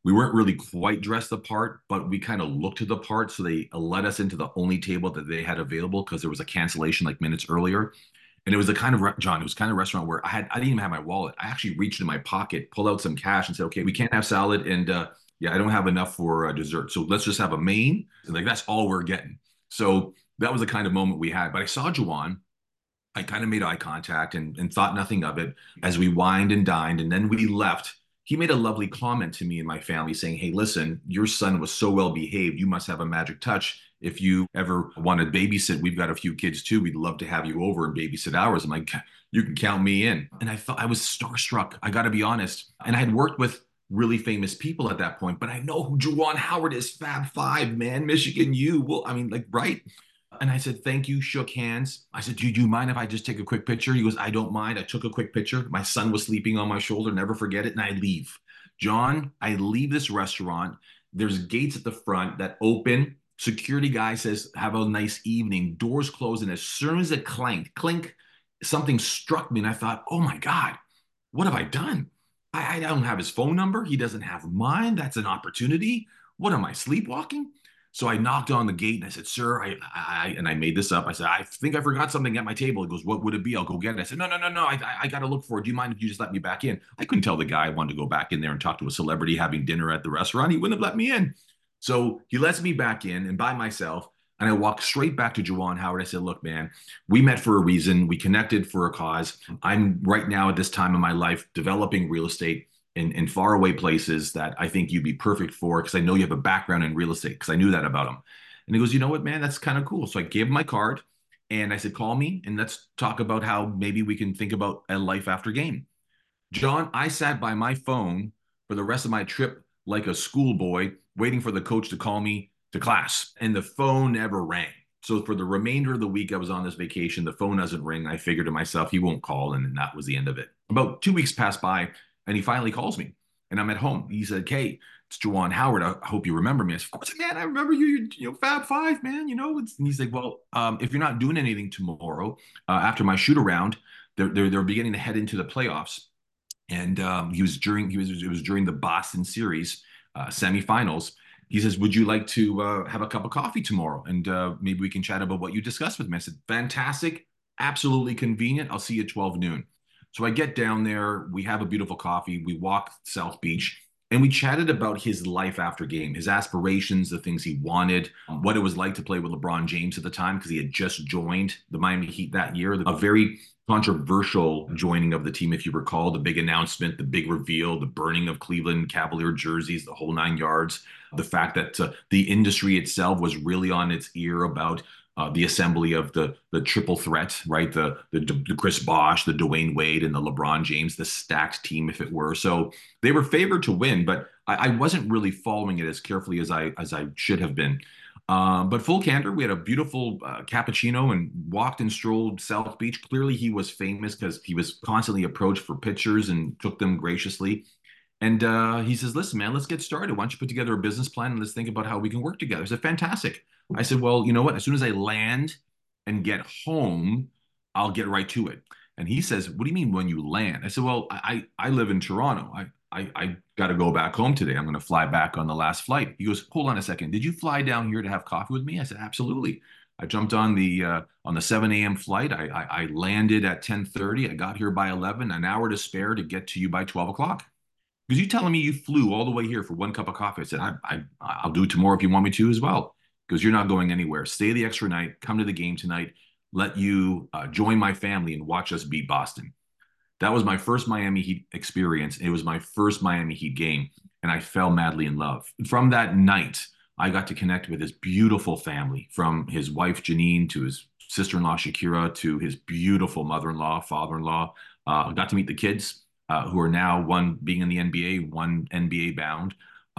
We weren't really quite dressed the part, but we kind of looked the part. So they let us into the only table that they had available because there was a cancellation like minutes earlier. And it was the kind of John, it was kind of restaurant where I didn't even have my wallet. I actually reached in my pocket, pulled out some cash and said, okay, we can't have salad. And yeah, I don't have enough for dessert. So let's just have a main. And like, that's all we're getting. So that was the kind of moment we had. But I saw Juwan. I kind of made eye contact and thought nothing of it as we wined and dined. And then we left. He made a lovely comment to me and my family saying, hey, listen, your son was so well behaved. You must have a magic touch. If you ever want to babysit, we've got a few kids too. We'd love to have you over and babysit ours. I'm like, you can count me in. And I thought I was starstruck. I got to be honest. And I had worked with really famous people at that point, but I know who Juwan Howard is. Fab Five, man, Michigan U. Well, I mean, like, right? And I said, thank you, shook hands. I said, do you mind if I just take a quick picture? He goes, I don't mind. I took a quick picture. My son was sleeping on my shoulder, never forget it. And I leave. John, I leave this restaurant. There's gates at the front that open. Security guy says, have a nice evening. Doors close. And as soon as it clanked, clink, something struck me. And I thought, oh my God, what have I done? I don't have his phone number. He doesn't have mine. That's an opportunity. What am I, sleepwalking? So I knocked on the gate and I said, sir, and I made this up. I said, I think I forgot something at my table. He goes, what would it be? I'll go get it. I said, no. I got to look for it. Do you mind if you just let me back in? I couldn't tell the guy I wanted to go back in there and talk to a celebrity having dinner at the restaurant. He wouldn't have let me in. So he lets me back in and by myself. And I walked straight back to Juwan Howard. I said, look, man, we met for a reason. We connected for a cause. I'm right now at this time in my life developing real estate in faraway places that I think you'd be perfect for because I know you have a background in real estate because I knew that about him. And he goes, you know what, man, that's kind of cool. So I gave him my card and I said, call me and let's talk about how maybe we can think about a life after game. John, I sat by my phone for the rest of my trip like a schoolboy waiting for the coach to call me to class. And the phone never rang. So for the remainder of the week I was on this vacation, the phone doesn't ring. I figured to myself, he won't call. And that was the end of it. About 2 weeks passed by. And he finally calls me and I'm at home. He said, hey, it's Juwan Howard. I hope you remember me. I said, of course, man, I remember you, Fab Five, man, and he's like, well, if you're not doing anything tomorrow, after my shoot around, they're beginning to head into the playoffs. And it was during the Boston series semifinals. He says, would you like to have a cup of coffee tomorrow? And maybe we can chat about what you discussed with me. I said, fantastic. Absolutely convenient. I'll see you at 12 noon. So I get down there, we have a beautiful coffee, we walk South Beach, and we chatted about his life after game, his aspirations, the things he wanted, what it was like to play with LeBron James at the time, because he had just joined the Miami Heat that year. A very controversial joining of the team, if you recall, the big announcement, the big reveal, the burning of Cleveland Cavalier jerseys, the whole 9 yards, the fact that the industry itself was really on its ear about the assembly of the triple threat, right? The Chris Bosh, the Dwayne Wade, and the LeBron James, the stacked team, if it were. So they were favored to win, but I wasn't really following it as carefully as I should have been. But full candor, we had a beautiful cappuccino and walked and strolled South Beach. Clearly, he was famous because he was constantly approached for pictures and took them graciously. And he says, listen, man, let's get started. Why don't you put together a business plan and let's think about how we can work together. I said, fantastic. I said, well, you know what? As soon as I land and get home, I'll get right to it. And he says, what do you mean when you land? I said, well, I live in Toronto. I got to go back home today. I'm going to fly back on the last flight. He goes, hold on a second. Did you fly down here to have coffee with me? I said, absolutely. I jumped on the 7 a.m. flight. I landed at 10:30. I got here by 11, an hour to spare to get to you by 12 o'clock. Because you telling me you flew all the way here for one cup of coffee. I said, I'll do it tomorrow if you want me to as well. Because you're not going anywhere. Stay the extra night, come to the game tonight, let you join my family and watch us beat Boston. That was my first Miami Heat experience. It was my first Miami Heat game, and I fell madly in love. From that night, I got to connect with his beautiful family, from his wife, Janine, to his sister-in-law, Shakira, to his beautiful mother-in-law, father-in-law. I got to meet the kids who are now, one being in the NBA, one NBA bound.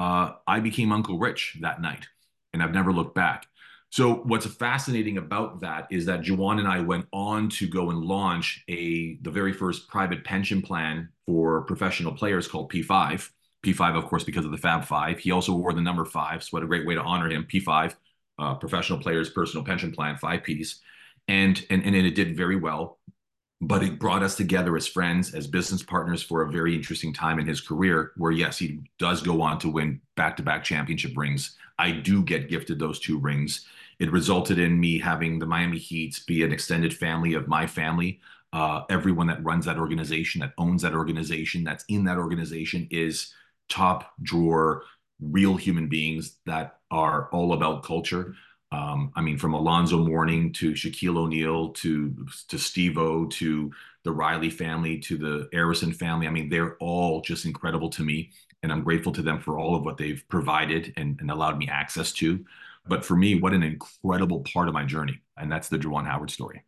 I became Uncle Rich that night. And I've never looked back. So what's fascinating about that is that Juwan and I went on to go and launch the very first private pension plan for professional players called P5. P5, of course, because of the Fab Five. He also wore the number 5, so what a great way to honor him. P5, professional players personal pension plan, 5 Ps, and it did very well. but it brought us together as friends, as business partners for a very interesting time in his career where, yes, he does go on to win back-to-back championship rings. I do get gifted those 2 rings. It resulted in me having the Miami Heat be an extended family of my family. Everyone that runs that organization, that owns that organization, that's in that organization is top drawer, real human beings that are all about culture. I mean, from Alonzo Mourning to Shaquille O'Neal to Steve-O to the Riley family to the Arison family. I mean, they're all just incredible to me, and I'm grateful to them for all of what they've provided and allowed me access to. But for me, what an incredible part of my journey, and that's the Juwan Howard story.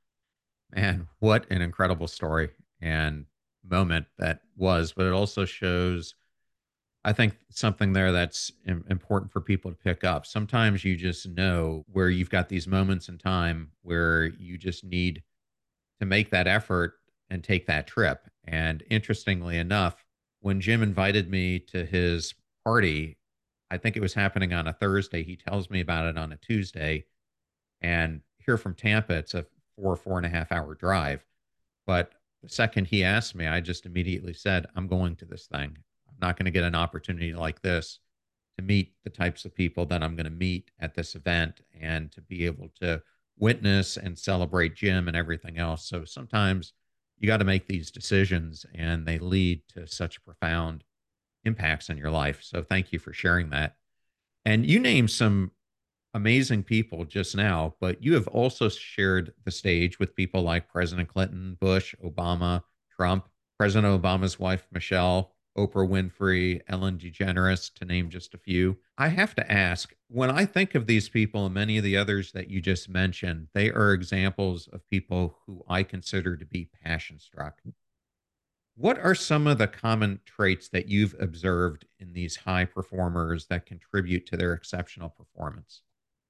Man, what an incredible story and moment that was. But it also shows, I think, something there that's important for people to pick up. Sometimes you just know where you've got these moments in time where you just need to make that effort and take that trip. And interestingly enough, when Jim invited me to his party, I think it was happening on a Thursday. He tells me about it on a Tuesday. And here from Tampa, it's a 4.5 hour drive. But the second he asked me, I just immediately said, I'm going to this thing. I'm not going to get an opportunity like this to meet the types of people that I'm going to meet at this event and to be able to witness and celebrate Jim and everything else. So sometimes you got to make these decisions and they lead to such profound impacts in your life. So thank you for sharing that. And you named some amazing people just now, but you have also shared the stage with people like President Clinton, Bush, Obama, Trump, President Obama's wife, Michelle, Oprah Winfrey, Ellen DeGeneres, to name just a few. I have to ask, when I think of these people and many of the others that you just mentioned, they are examples of people who I consider to be passion struck. What are some of the common traits that you've observed in these high performers that contribute to their exceptional performance?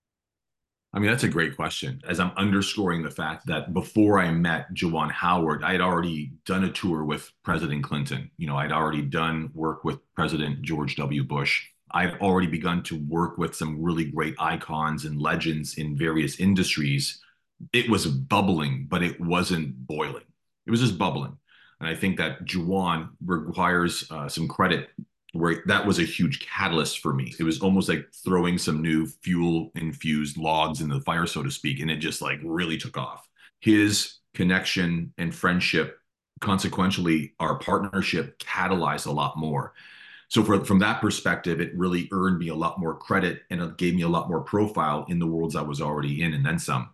I mean, that's a great question. As I'm underscoring the fact that before I met Juwan Howard, I had already done a tour with President Clinton. You know, I'd already done work with President George W. Bush. I've already begun to work with some really great icons and legends in various industries. It was bubbling, but it wasn't boiling. It was just bubbling. And I think that Juwan requires some credit where that was a huge catalyst for me. It was almost like throwing some new fuel infused logs in the fire, so to speak, and it just like really took off. His connection and friendship, consequentially, our partnership catalyzed a lot more. So from that perspective, it really earned me a lot more credit and it gave me a lot more profile in the worlds I was already in and then some.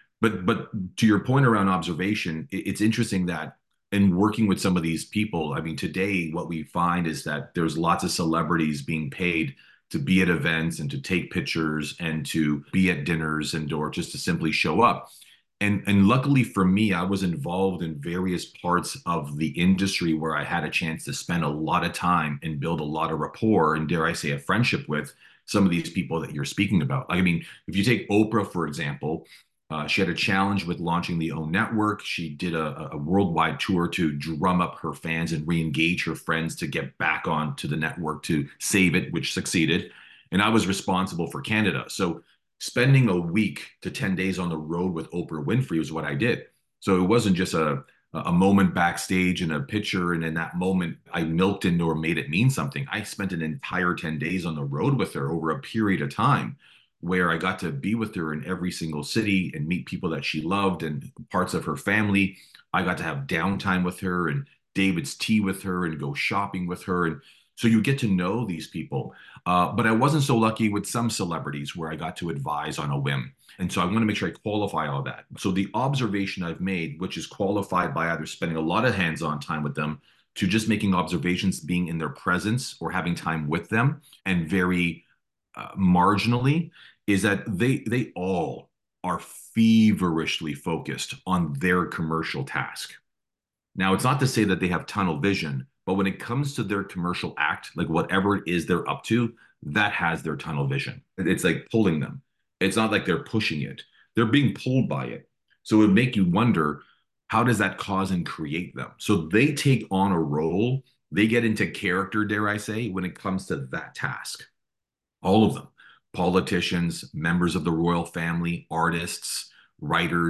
But to your point around observation, it's interesting that in working with some of these people, I mean, today what we find is that there's lots of celebrities being paid to be at events and to take pictures and to be at dinners and or just to simply show up. And luckily for me, I was involved in various parts of the industry where I had a chance to spend a lot of time and build a lot of rapport and dare I say a friendship with some of these people that you're speaking about. Like, I mean, if you take Oprah, for example, she had a challenge with launching the OWN network. She did a worldwide tour to drum up her fans and re-engage her friends to get back onto the network to save it, which succeeded. And I was responsible for Canada. So spending a week to 10 days on the road with Oprah Winfrey was what I did. So it wasn't just a moment backstage and a picture. And in that moment, I milked it or made it mean something. I spent an entire 10 days on the road with her over a period of time where I got to be with her in every single city and meet people that she loved and parts of her family. I got to have downtime with her and David's tea with her and go shopping with her. And so you get to know these people. But I wasn't so lucky with some celebrities where I got to advise on a whim. And so I want to make sure I qualify all that. So the observation I've made, which is qualified by either spending a lot of hands-on time with them to just making observations, being in their presence or having time with them, and very marginally, is that they all are feverishly focused on their commercial task. Now, it's not to say that they have tunnel vision, but when it comes to their commercial act, like whatever it is they're up to, that has their tunnel vision. It's like pulling them. It's not like they're pushing it. They're being pulled by it. So it would make you wonder, how does that cause and create them? So they take on a role, they get into character, dare I say, when it comes to that task. All of them. Politicians, members of the royal family, artists, writers,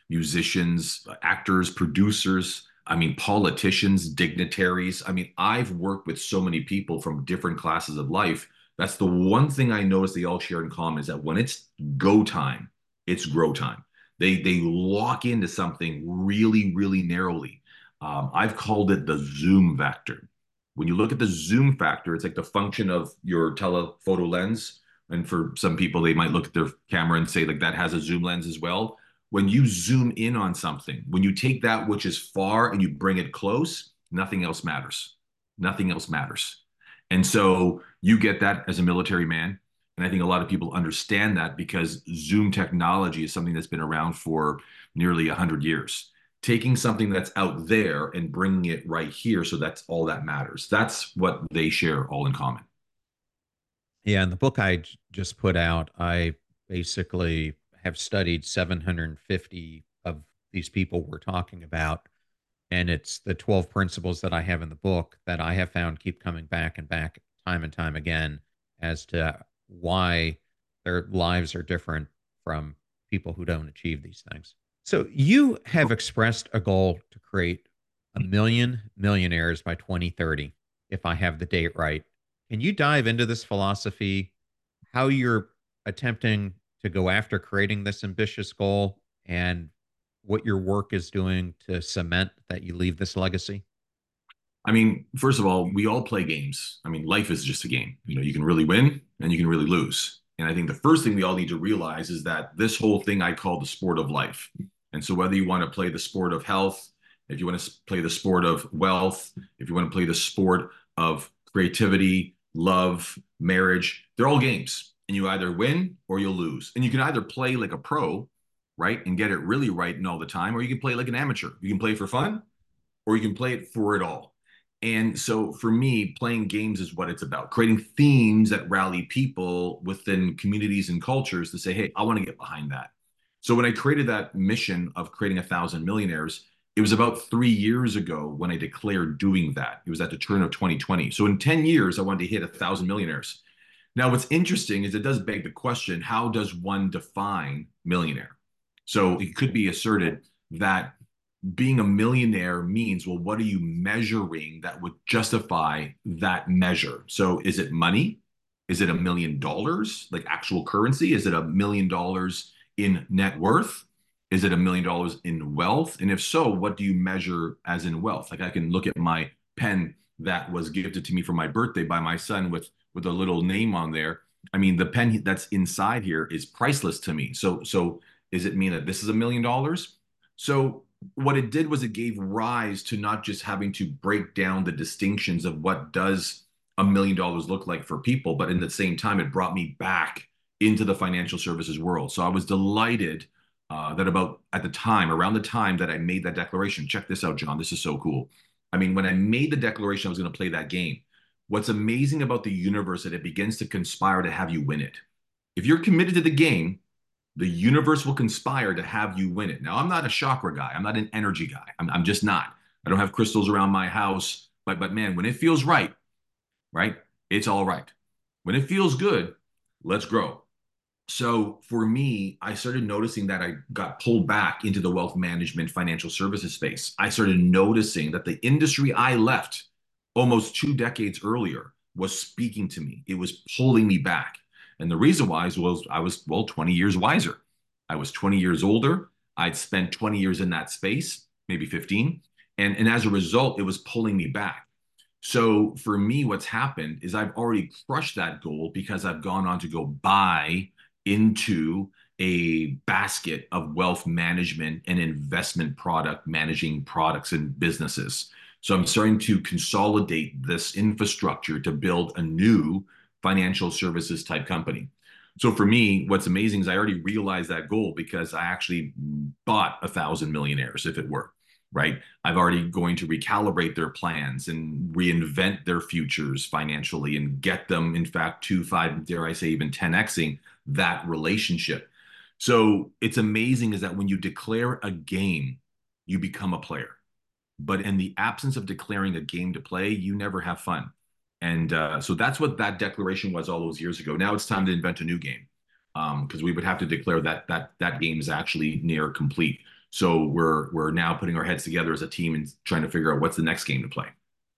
musicians, actors, producers. I mean, politicians, dignitaries. I mean, I've worked with so many people from different classes of life. That's the one thing I noticed they all share in common is that when it's go time, it's grow time. They lock into something really, really narrowly. I've called it the zoom factor. When you look at the zoom factor, it's like the function of your telephoto lens. And for some people, they might look at their camera and say, like, that has a zoom lens as well. When you zoom in on something, when you take that which is far and you bring it close, nothing else matters. Nothing else matters. And so you get that as a military man. And I think a lot of people understand that because Zoom technology is something that's been around for nearly 100 years. Taking something that's out there and bringing it right here. So that's all that matters. That's what they share all in common. Yeah, in the book just put out, I basically have studied 750 of these people we're talking about. And it's the 12 principles that I have in the book that I have found keep coming back and back time and time again as to why their lives are different from people who don't achieve these things. So you have expressed a goal to create a million millionaires by 2030, if I have the date right. Can you dive into this philosophy, how you're attempting to go after creating this ambitious goal and what your work is doing to cement that you leave this legacy? I mean, first of all, we all play games. I mean, life is just a game. You know, you can really win and you can really lose. And I think the first thing we all need to realize is that this whole thing I call the sport of life. And so whether you want to play the sport of health, if you want to play the sport of wealth, if you want to play the sport of creativity, love, marriage, they're all games. And you either win or you'll lose. And you can either play like a pro, right, and get it really right and all the time, or you can play like an amateur. You can play for fun or you can play it for it all. And so for me, playing games is what it's about, creating themes that rally people within communities and cultures to say, hey, I want to get behind that. So when I created that mission of creating 1,000 millionaires, it was about 3 years ago when I declared doing that. It was at the turn of 2020. So in 10 years, I wanted to hit 1,000 millionaires. Now, what's interesting is it does beg the question, how does one define millionaire? So it could be asserted that being a millionaire means, well, what are you measuring that would justify that measure? So is it money? Is it $1 million, like actual currency? Is it $1 million in net worth? Is it $1 million in wealth? And if so, what do you measure as in wealth? Like I can look at my pen that was gifted to me for my birthday by my son with a little name on there. I mean, the pen that's inside here is priceless to me. So does it mean that this is $1 million? So what it did was it gave rise to not just having to break down the distinctions of what does $1 million look like for people, but in the same time, it brought me back into the financial services world. So I was delighted that around the time that I made that declaration, check this out, John, this is so cool. I mean, when I made the declaration, I was going to play that game. What's amazing about the universe is that it begins to conspire to have you win it. If you're committed to the game, the universe will conspire to have you win it. Now, I'm not a chakra guy. I'm not an energy guy. I'm just not. I don't have crystals around my house. But man, when it feels right, it's all right. When it feels good, let's grow. So for me, I started noticing that I got pulled back into the wealth management financial services space. I started noticing that the industry I left almost 2 decades earlier was speaking to me. It was pulling me back. And the reason why was I was, well, 20 years wiser. I was 20 years older. I'd spent 20 years in that space, maybe 15. And as a result, it was pulling me back. So for me, what's happened is I've already crushed that goal because I've gone on to go buy into a basket of wealth management and investment product managing products and businesses. So I'm starting to consolidate this infrastructure to build a new financial services type company. So for me, what's amazing is I already realized that goal because I actually bought 1,000 millionaires, if it were, right? I've already going to recalibrate their plans and reinvent their futures financially and get them, in fact, to 5, dare I say, even 10xing that relationship. So it's amazing is that when you declare a game, you become a player. But in the absence of declaring a game to play, you never have fun. And so that's what that declaration was all those years ago. Now it's time to invent a new game because we would have to declare that game is actually near complete. So we're now putting our heads together as a team and trying to figure out what's the next game to play.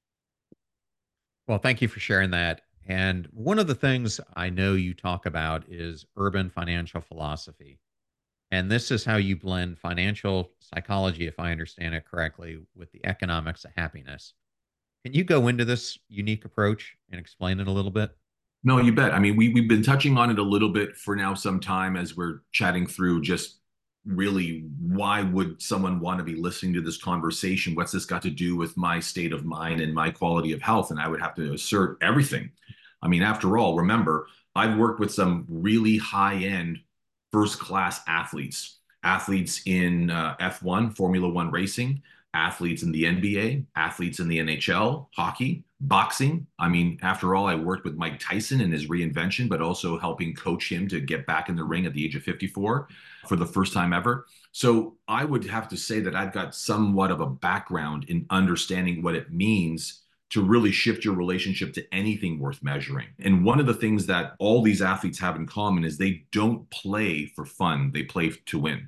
Well, thank you for sharing that. And one of the things I know you talk about is urban financial philosophy. And this is how you blend financial psychology, if I understand it correctly, with the economics of happiness. Can you go into this unique approach and explain it a little bit? No, you bet. I mean, we've been touching on it a little bit for now some time as we're chatting through just really why would someone want to be listening to this conversation? What's this got to do with my state of mind and my quality of health? And I would have to assert everything. I mean, after all, remember, I've worked with some really high-end first class athletes, athletes in F1, Formula One racing, athletes in the NBA, athletes in the NHL, hockey, boxing. I mean, after all, I worked with Mike Tyson and his reinvention, but also helping coach him to get back in the ring at the age of 54 for the first time ever. So I would have to say that I've got somewhat of a background in understanding what it means to really shift your relationship to anything worth measuring. And one of the things that all these athletes have in common is they don't play for fun, they play to win.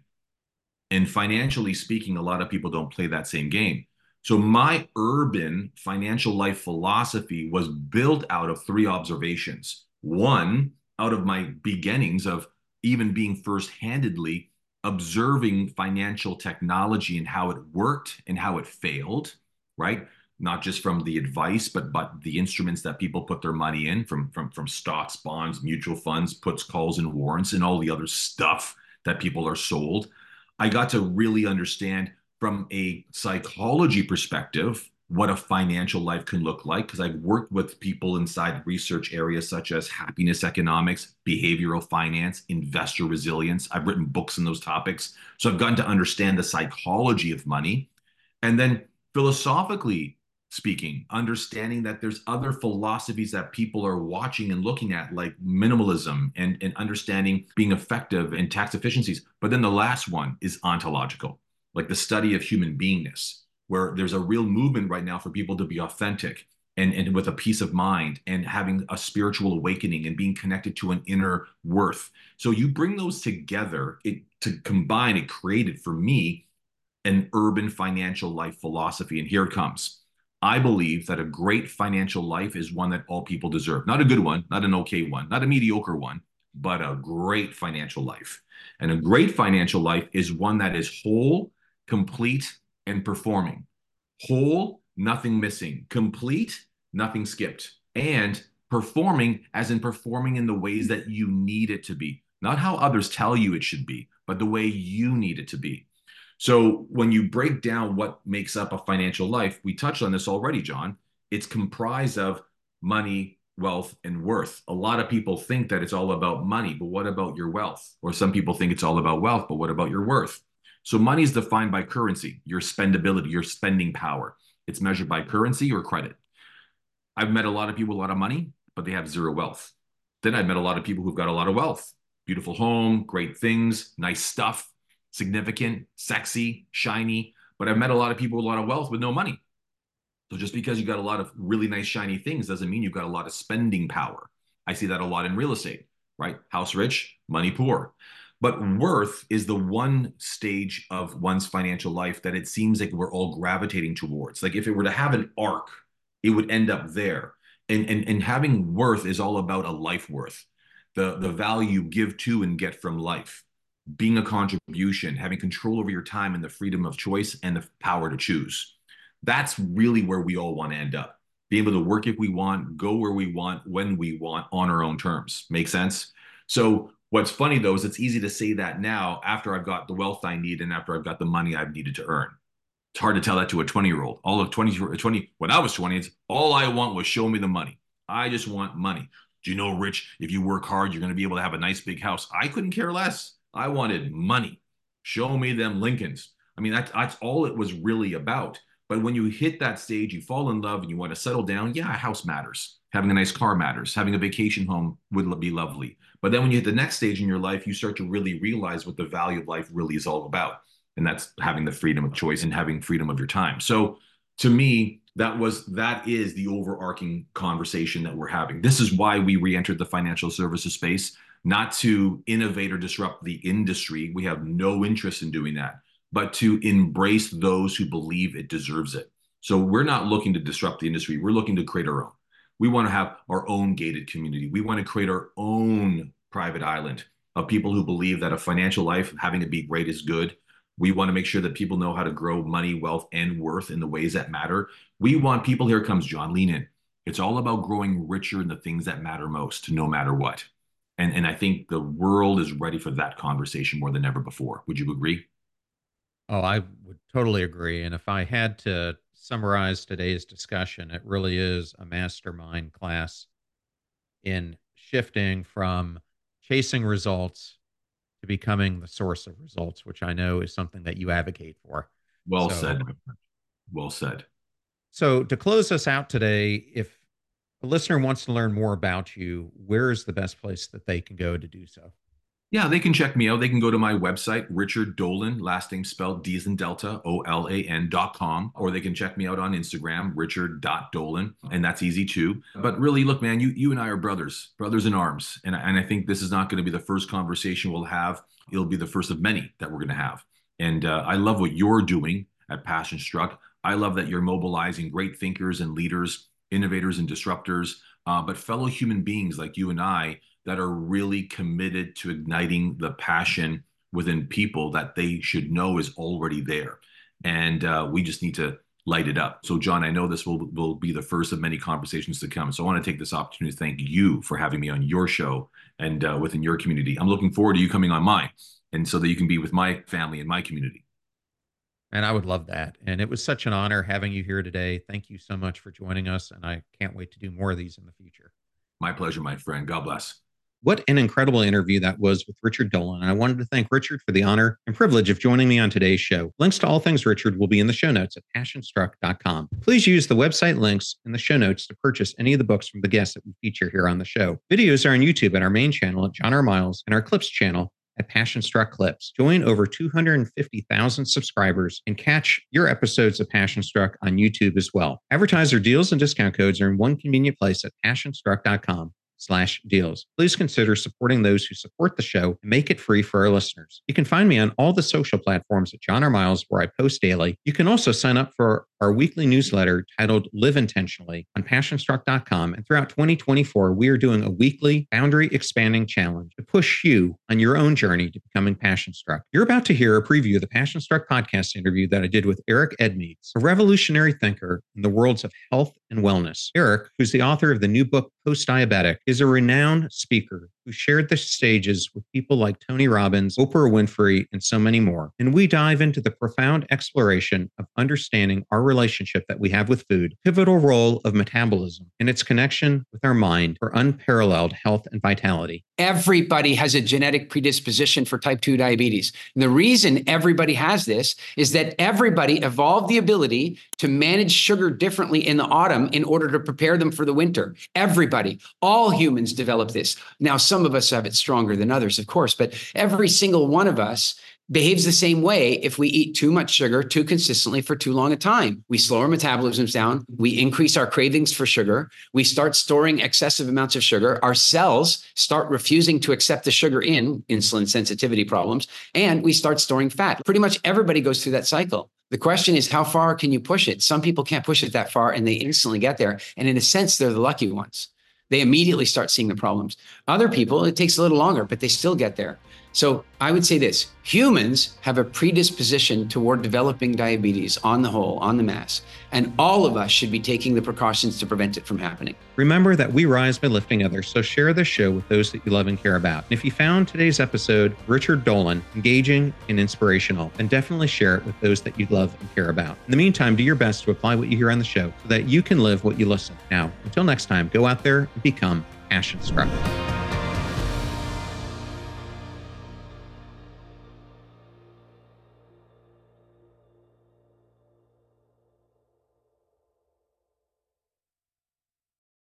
And financially speaking, a lot of people don't play that same game. So my urban financial life philosophy was built out of three observations. One, out of my beginnings of even being first-handedly observing financial technology and how it worked and how it failed, right? Not just from the advice, but the instruments that people put their money in from stocks, bonds, mutual funds, puts, calls, and warrants, and all the other stuff that people are sold. I got to really understand from a psychology perspective what a financial life can look like because I've worked with people inside research areas such as happiness economics, behavioral finance, investor resilience. I've written books on those topics. So I've gotten to understand the psychology of money. And then philosophically speaking, understanding that there's other philosophies that people are watching and looking at, like minimalism and understanding being effective and tax efficiencies. But then the last one is ontological, like the study of human beingness, where there's a real movement right now for people to be authentic and with a peace of mind and having a spiritual awakening and being connected to an inner worth. So you bring those together, to combine, it created for me an urban financial life philosophy. And here it comes. I believe that a great financial life is one that all people deserve. Not a good one, not an okay one, not a mediocre one, but a great financial life. And a great financial life is one that is whole, complete, and performing. Whole, nothing missing. Complete, nothing skipped. And performing, as in performing in the ways that you need it to be. Not how others tell you it should be, but the way you need it to be. So when you break down what makes up a financial life, we touched on this already, John. It's comprised of money, wealth, and worth. A lot of people think that it's all about money, but what about your wealth? Or some people think it's all about wealth, but what about your worth? So money is defined by currency, your spendability, your spending power. It's measured by currency or credit. I've met a lot of people with a lot of money, but they have zero wealth. Then I've met a lot of people who've got a lot of wealth, beautiful home, great things, nice stuff, significant, sexy, shiny. But I've met a lot of people with a lot of wealth with no money. So just because you got a lot of really nice, shiny things doesn't mean you've got a lot of spending power. I see that a lot in real estate, right? House rich, money poor. But worth is the one stage of one's financial life that it seems like we're all gravitating towards. Like if it were to have an arc, it would end up there. And having worth is all about a life worth, the value you give to and get from life, being a contribution, having control over your time and the freedom of choice and the power to choose. That's really where we all want to end up. Be able to work if we want, go where we want, when we want, on our own terms. Make sense? So what's funny though is it's easy to say that now after I've got the wealth I need and after I've got the money I've needed to earn. It's hard to tell that to a 20-year-old. All of 20, when I was 20, it's all I want was show me the money. I just want money. Do you know, Rich, if you work hard, you're going to be able to have a nice big house. I couldn't care less. I wanted money. Show me them Lincolns. I mean, that's all it was really about. But when you hit that stage, you fall in love and you want to settle down. Yeah, a house matters. Having a nice car matters. Having a vacation home would be lovely. But then when you hit the next stage in your life, you start to really realize what the value of life really is all about. And that's having the freedom of choice and having freedom of your time. So to me, that is the overarching conversation that we're having. This is why we re-entered the financial services space, not to innovate or disrupt the industry. We have no interest in doing that. but to embrace those who believe it deserves it. So we're not looking to disrupt the industry. We're looking to create our own. We want to have our own gated community. We want to create our own private island of people who believe that a financial life, having it be great, is good. We want to make sure that people know how to grow money, wealth, and worth in the ways that matter. We want people, here comes John, lean in. It's all about growing richer in the things that matter most, no matter what. And I think the world is ready for that conversation more than ever before. Would you agree? Oh, I would totally agree. And if I had to summarize today's discussion, it really is a mastermind class in shifting from chasing results to becoming the source of results, which I know is something that you advocate for. Well said, my friend. Well said. So to close us out today, if a listener wants to learn more about you, where is the best place that they can go to do so? Yeah, they can check me out. They can go to my website, Richard Dolan, last name spelled D as in Delta, OLAN.com, or they can check me out on Instagram, Richard.Dolan, and that's easy too. But really, look, man, you and I are brothers in arms. And I think this is not going to be the first conversation we'll have. It'll be the first of many that we're going to have. And I love what you're doing at Passion Struck. I love that you're mobilizing great thinkers and leaders, innovators and disruptors, but fellow human beings like you and I that are really committed to igniting the passion within people that they should know is already there. And we just need to light it up. So, John, I know this will be the first of many conversations to come. So I want to take this opportunity to thank you for having me on your show and within your community. I'm looking forward to you coming on mine, and so that you can be with my family and my community. And I would love that. And it was such an honor having you here today. Thank you so much for joining us. And I can't wait to do more of these in the future. My pleasure, my friend. God bless. What an incredible interview that was with Richard Dolan. And I wanted to thank Richard for the honor and privilege of joining me on today's show. Links to all things Richard will be in the show notes at passionstruck.com. Please use the website links in the show notes to purchase any of the books from the guests that we feature here on the show. Videos are on YouTube at our main channel at John R. Miles and our Clips channel at Passion Struck Clips. Join over 250,000 subscribers and catch your episodes of Passion Struck on YouTube as well. Advertiser deals and discount codes are in one convenient place at passionstruck.com/deals. Please consider supporting those who support the show and make it free for our listeners. You can find me on all the social platforms at John R. Miles, where I post daily. You can also sign up for our weekly newsletter titled Live Intentionally on passionstruck.com. And throughout 2024, we are doing a weekly boundary expanding challenge to push you on your own journey to becoming Passion Struck. You're about to hear a preview of the Passion Struck podcast interview that I did with Eric Edmeades, a revolutionary thinker in the worlds of health and wellness. Eric, who's the author of the new book, Post-Diabetic, is a renowned speaker who shared the stages with people like Tony Robbins, Oprah Winfrey, and so many more. And we dive into the profound exploration of understanding our relationship that we have with food, pivotal role of metabolism, and its connection with our mind for unparalleled health and vitality. Everybody has a genetic predisposition for type 2 diabetes. And the reason everybody has this is that everybody evolved the ability to manage sugar differently in the autumn in order to prepare them for the winter. Everybody, all humans develop this. Now, some of us have it stronger than others, of course, but every single one of us behaves the same way if we eat too much sugar too consistently for too long a time. We slow our metabolisms down. We increase our cravings for sugar. We start storing excessive amounts of sugar. Our cells start refusing to accept the sugar in, insulin sensitivity problems, and we start storing fat. Pretty much everybody goes through that cycle. The question is, how far can you push it? Some people can't push it that far and they instantly get there. And in a sense, they're the lucky ones. They immediately start seeing the problems. Other people, it takes a little longer, but they still get there. So I would say this: humans have a predisposition toward developing diabetes on the whole, on the mass, and all of us should be taking the precautions to prevent it from happening. Remember that we rise by lifting others, so share this show with those that you love and care about. And if you found today's episode, Richard Dolan, engaging and inspirational, then definitely share it with those that you love and care about. In the meantime, do your best to apply what you hear on the show so that you can live what you listen. Now, until next time, go out there and become Passion Struck.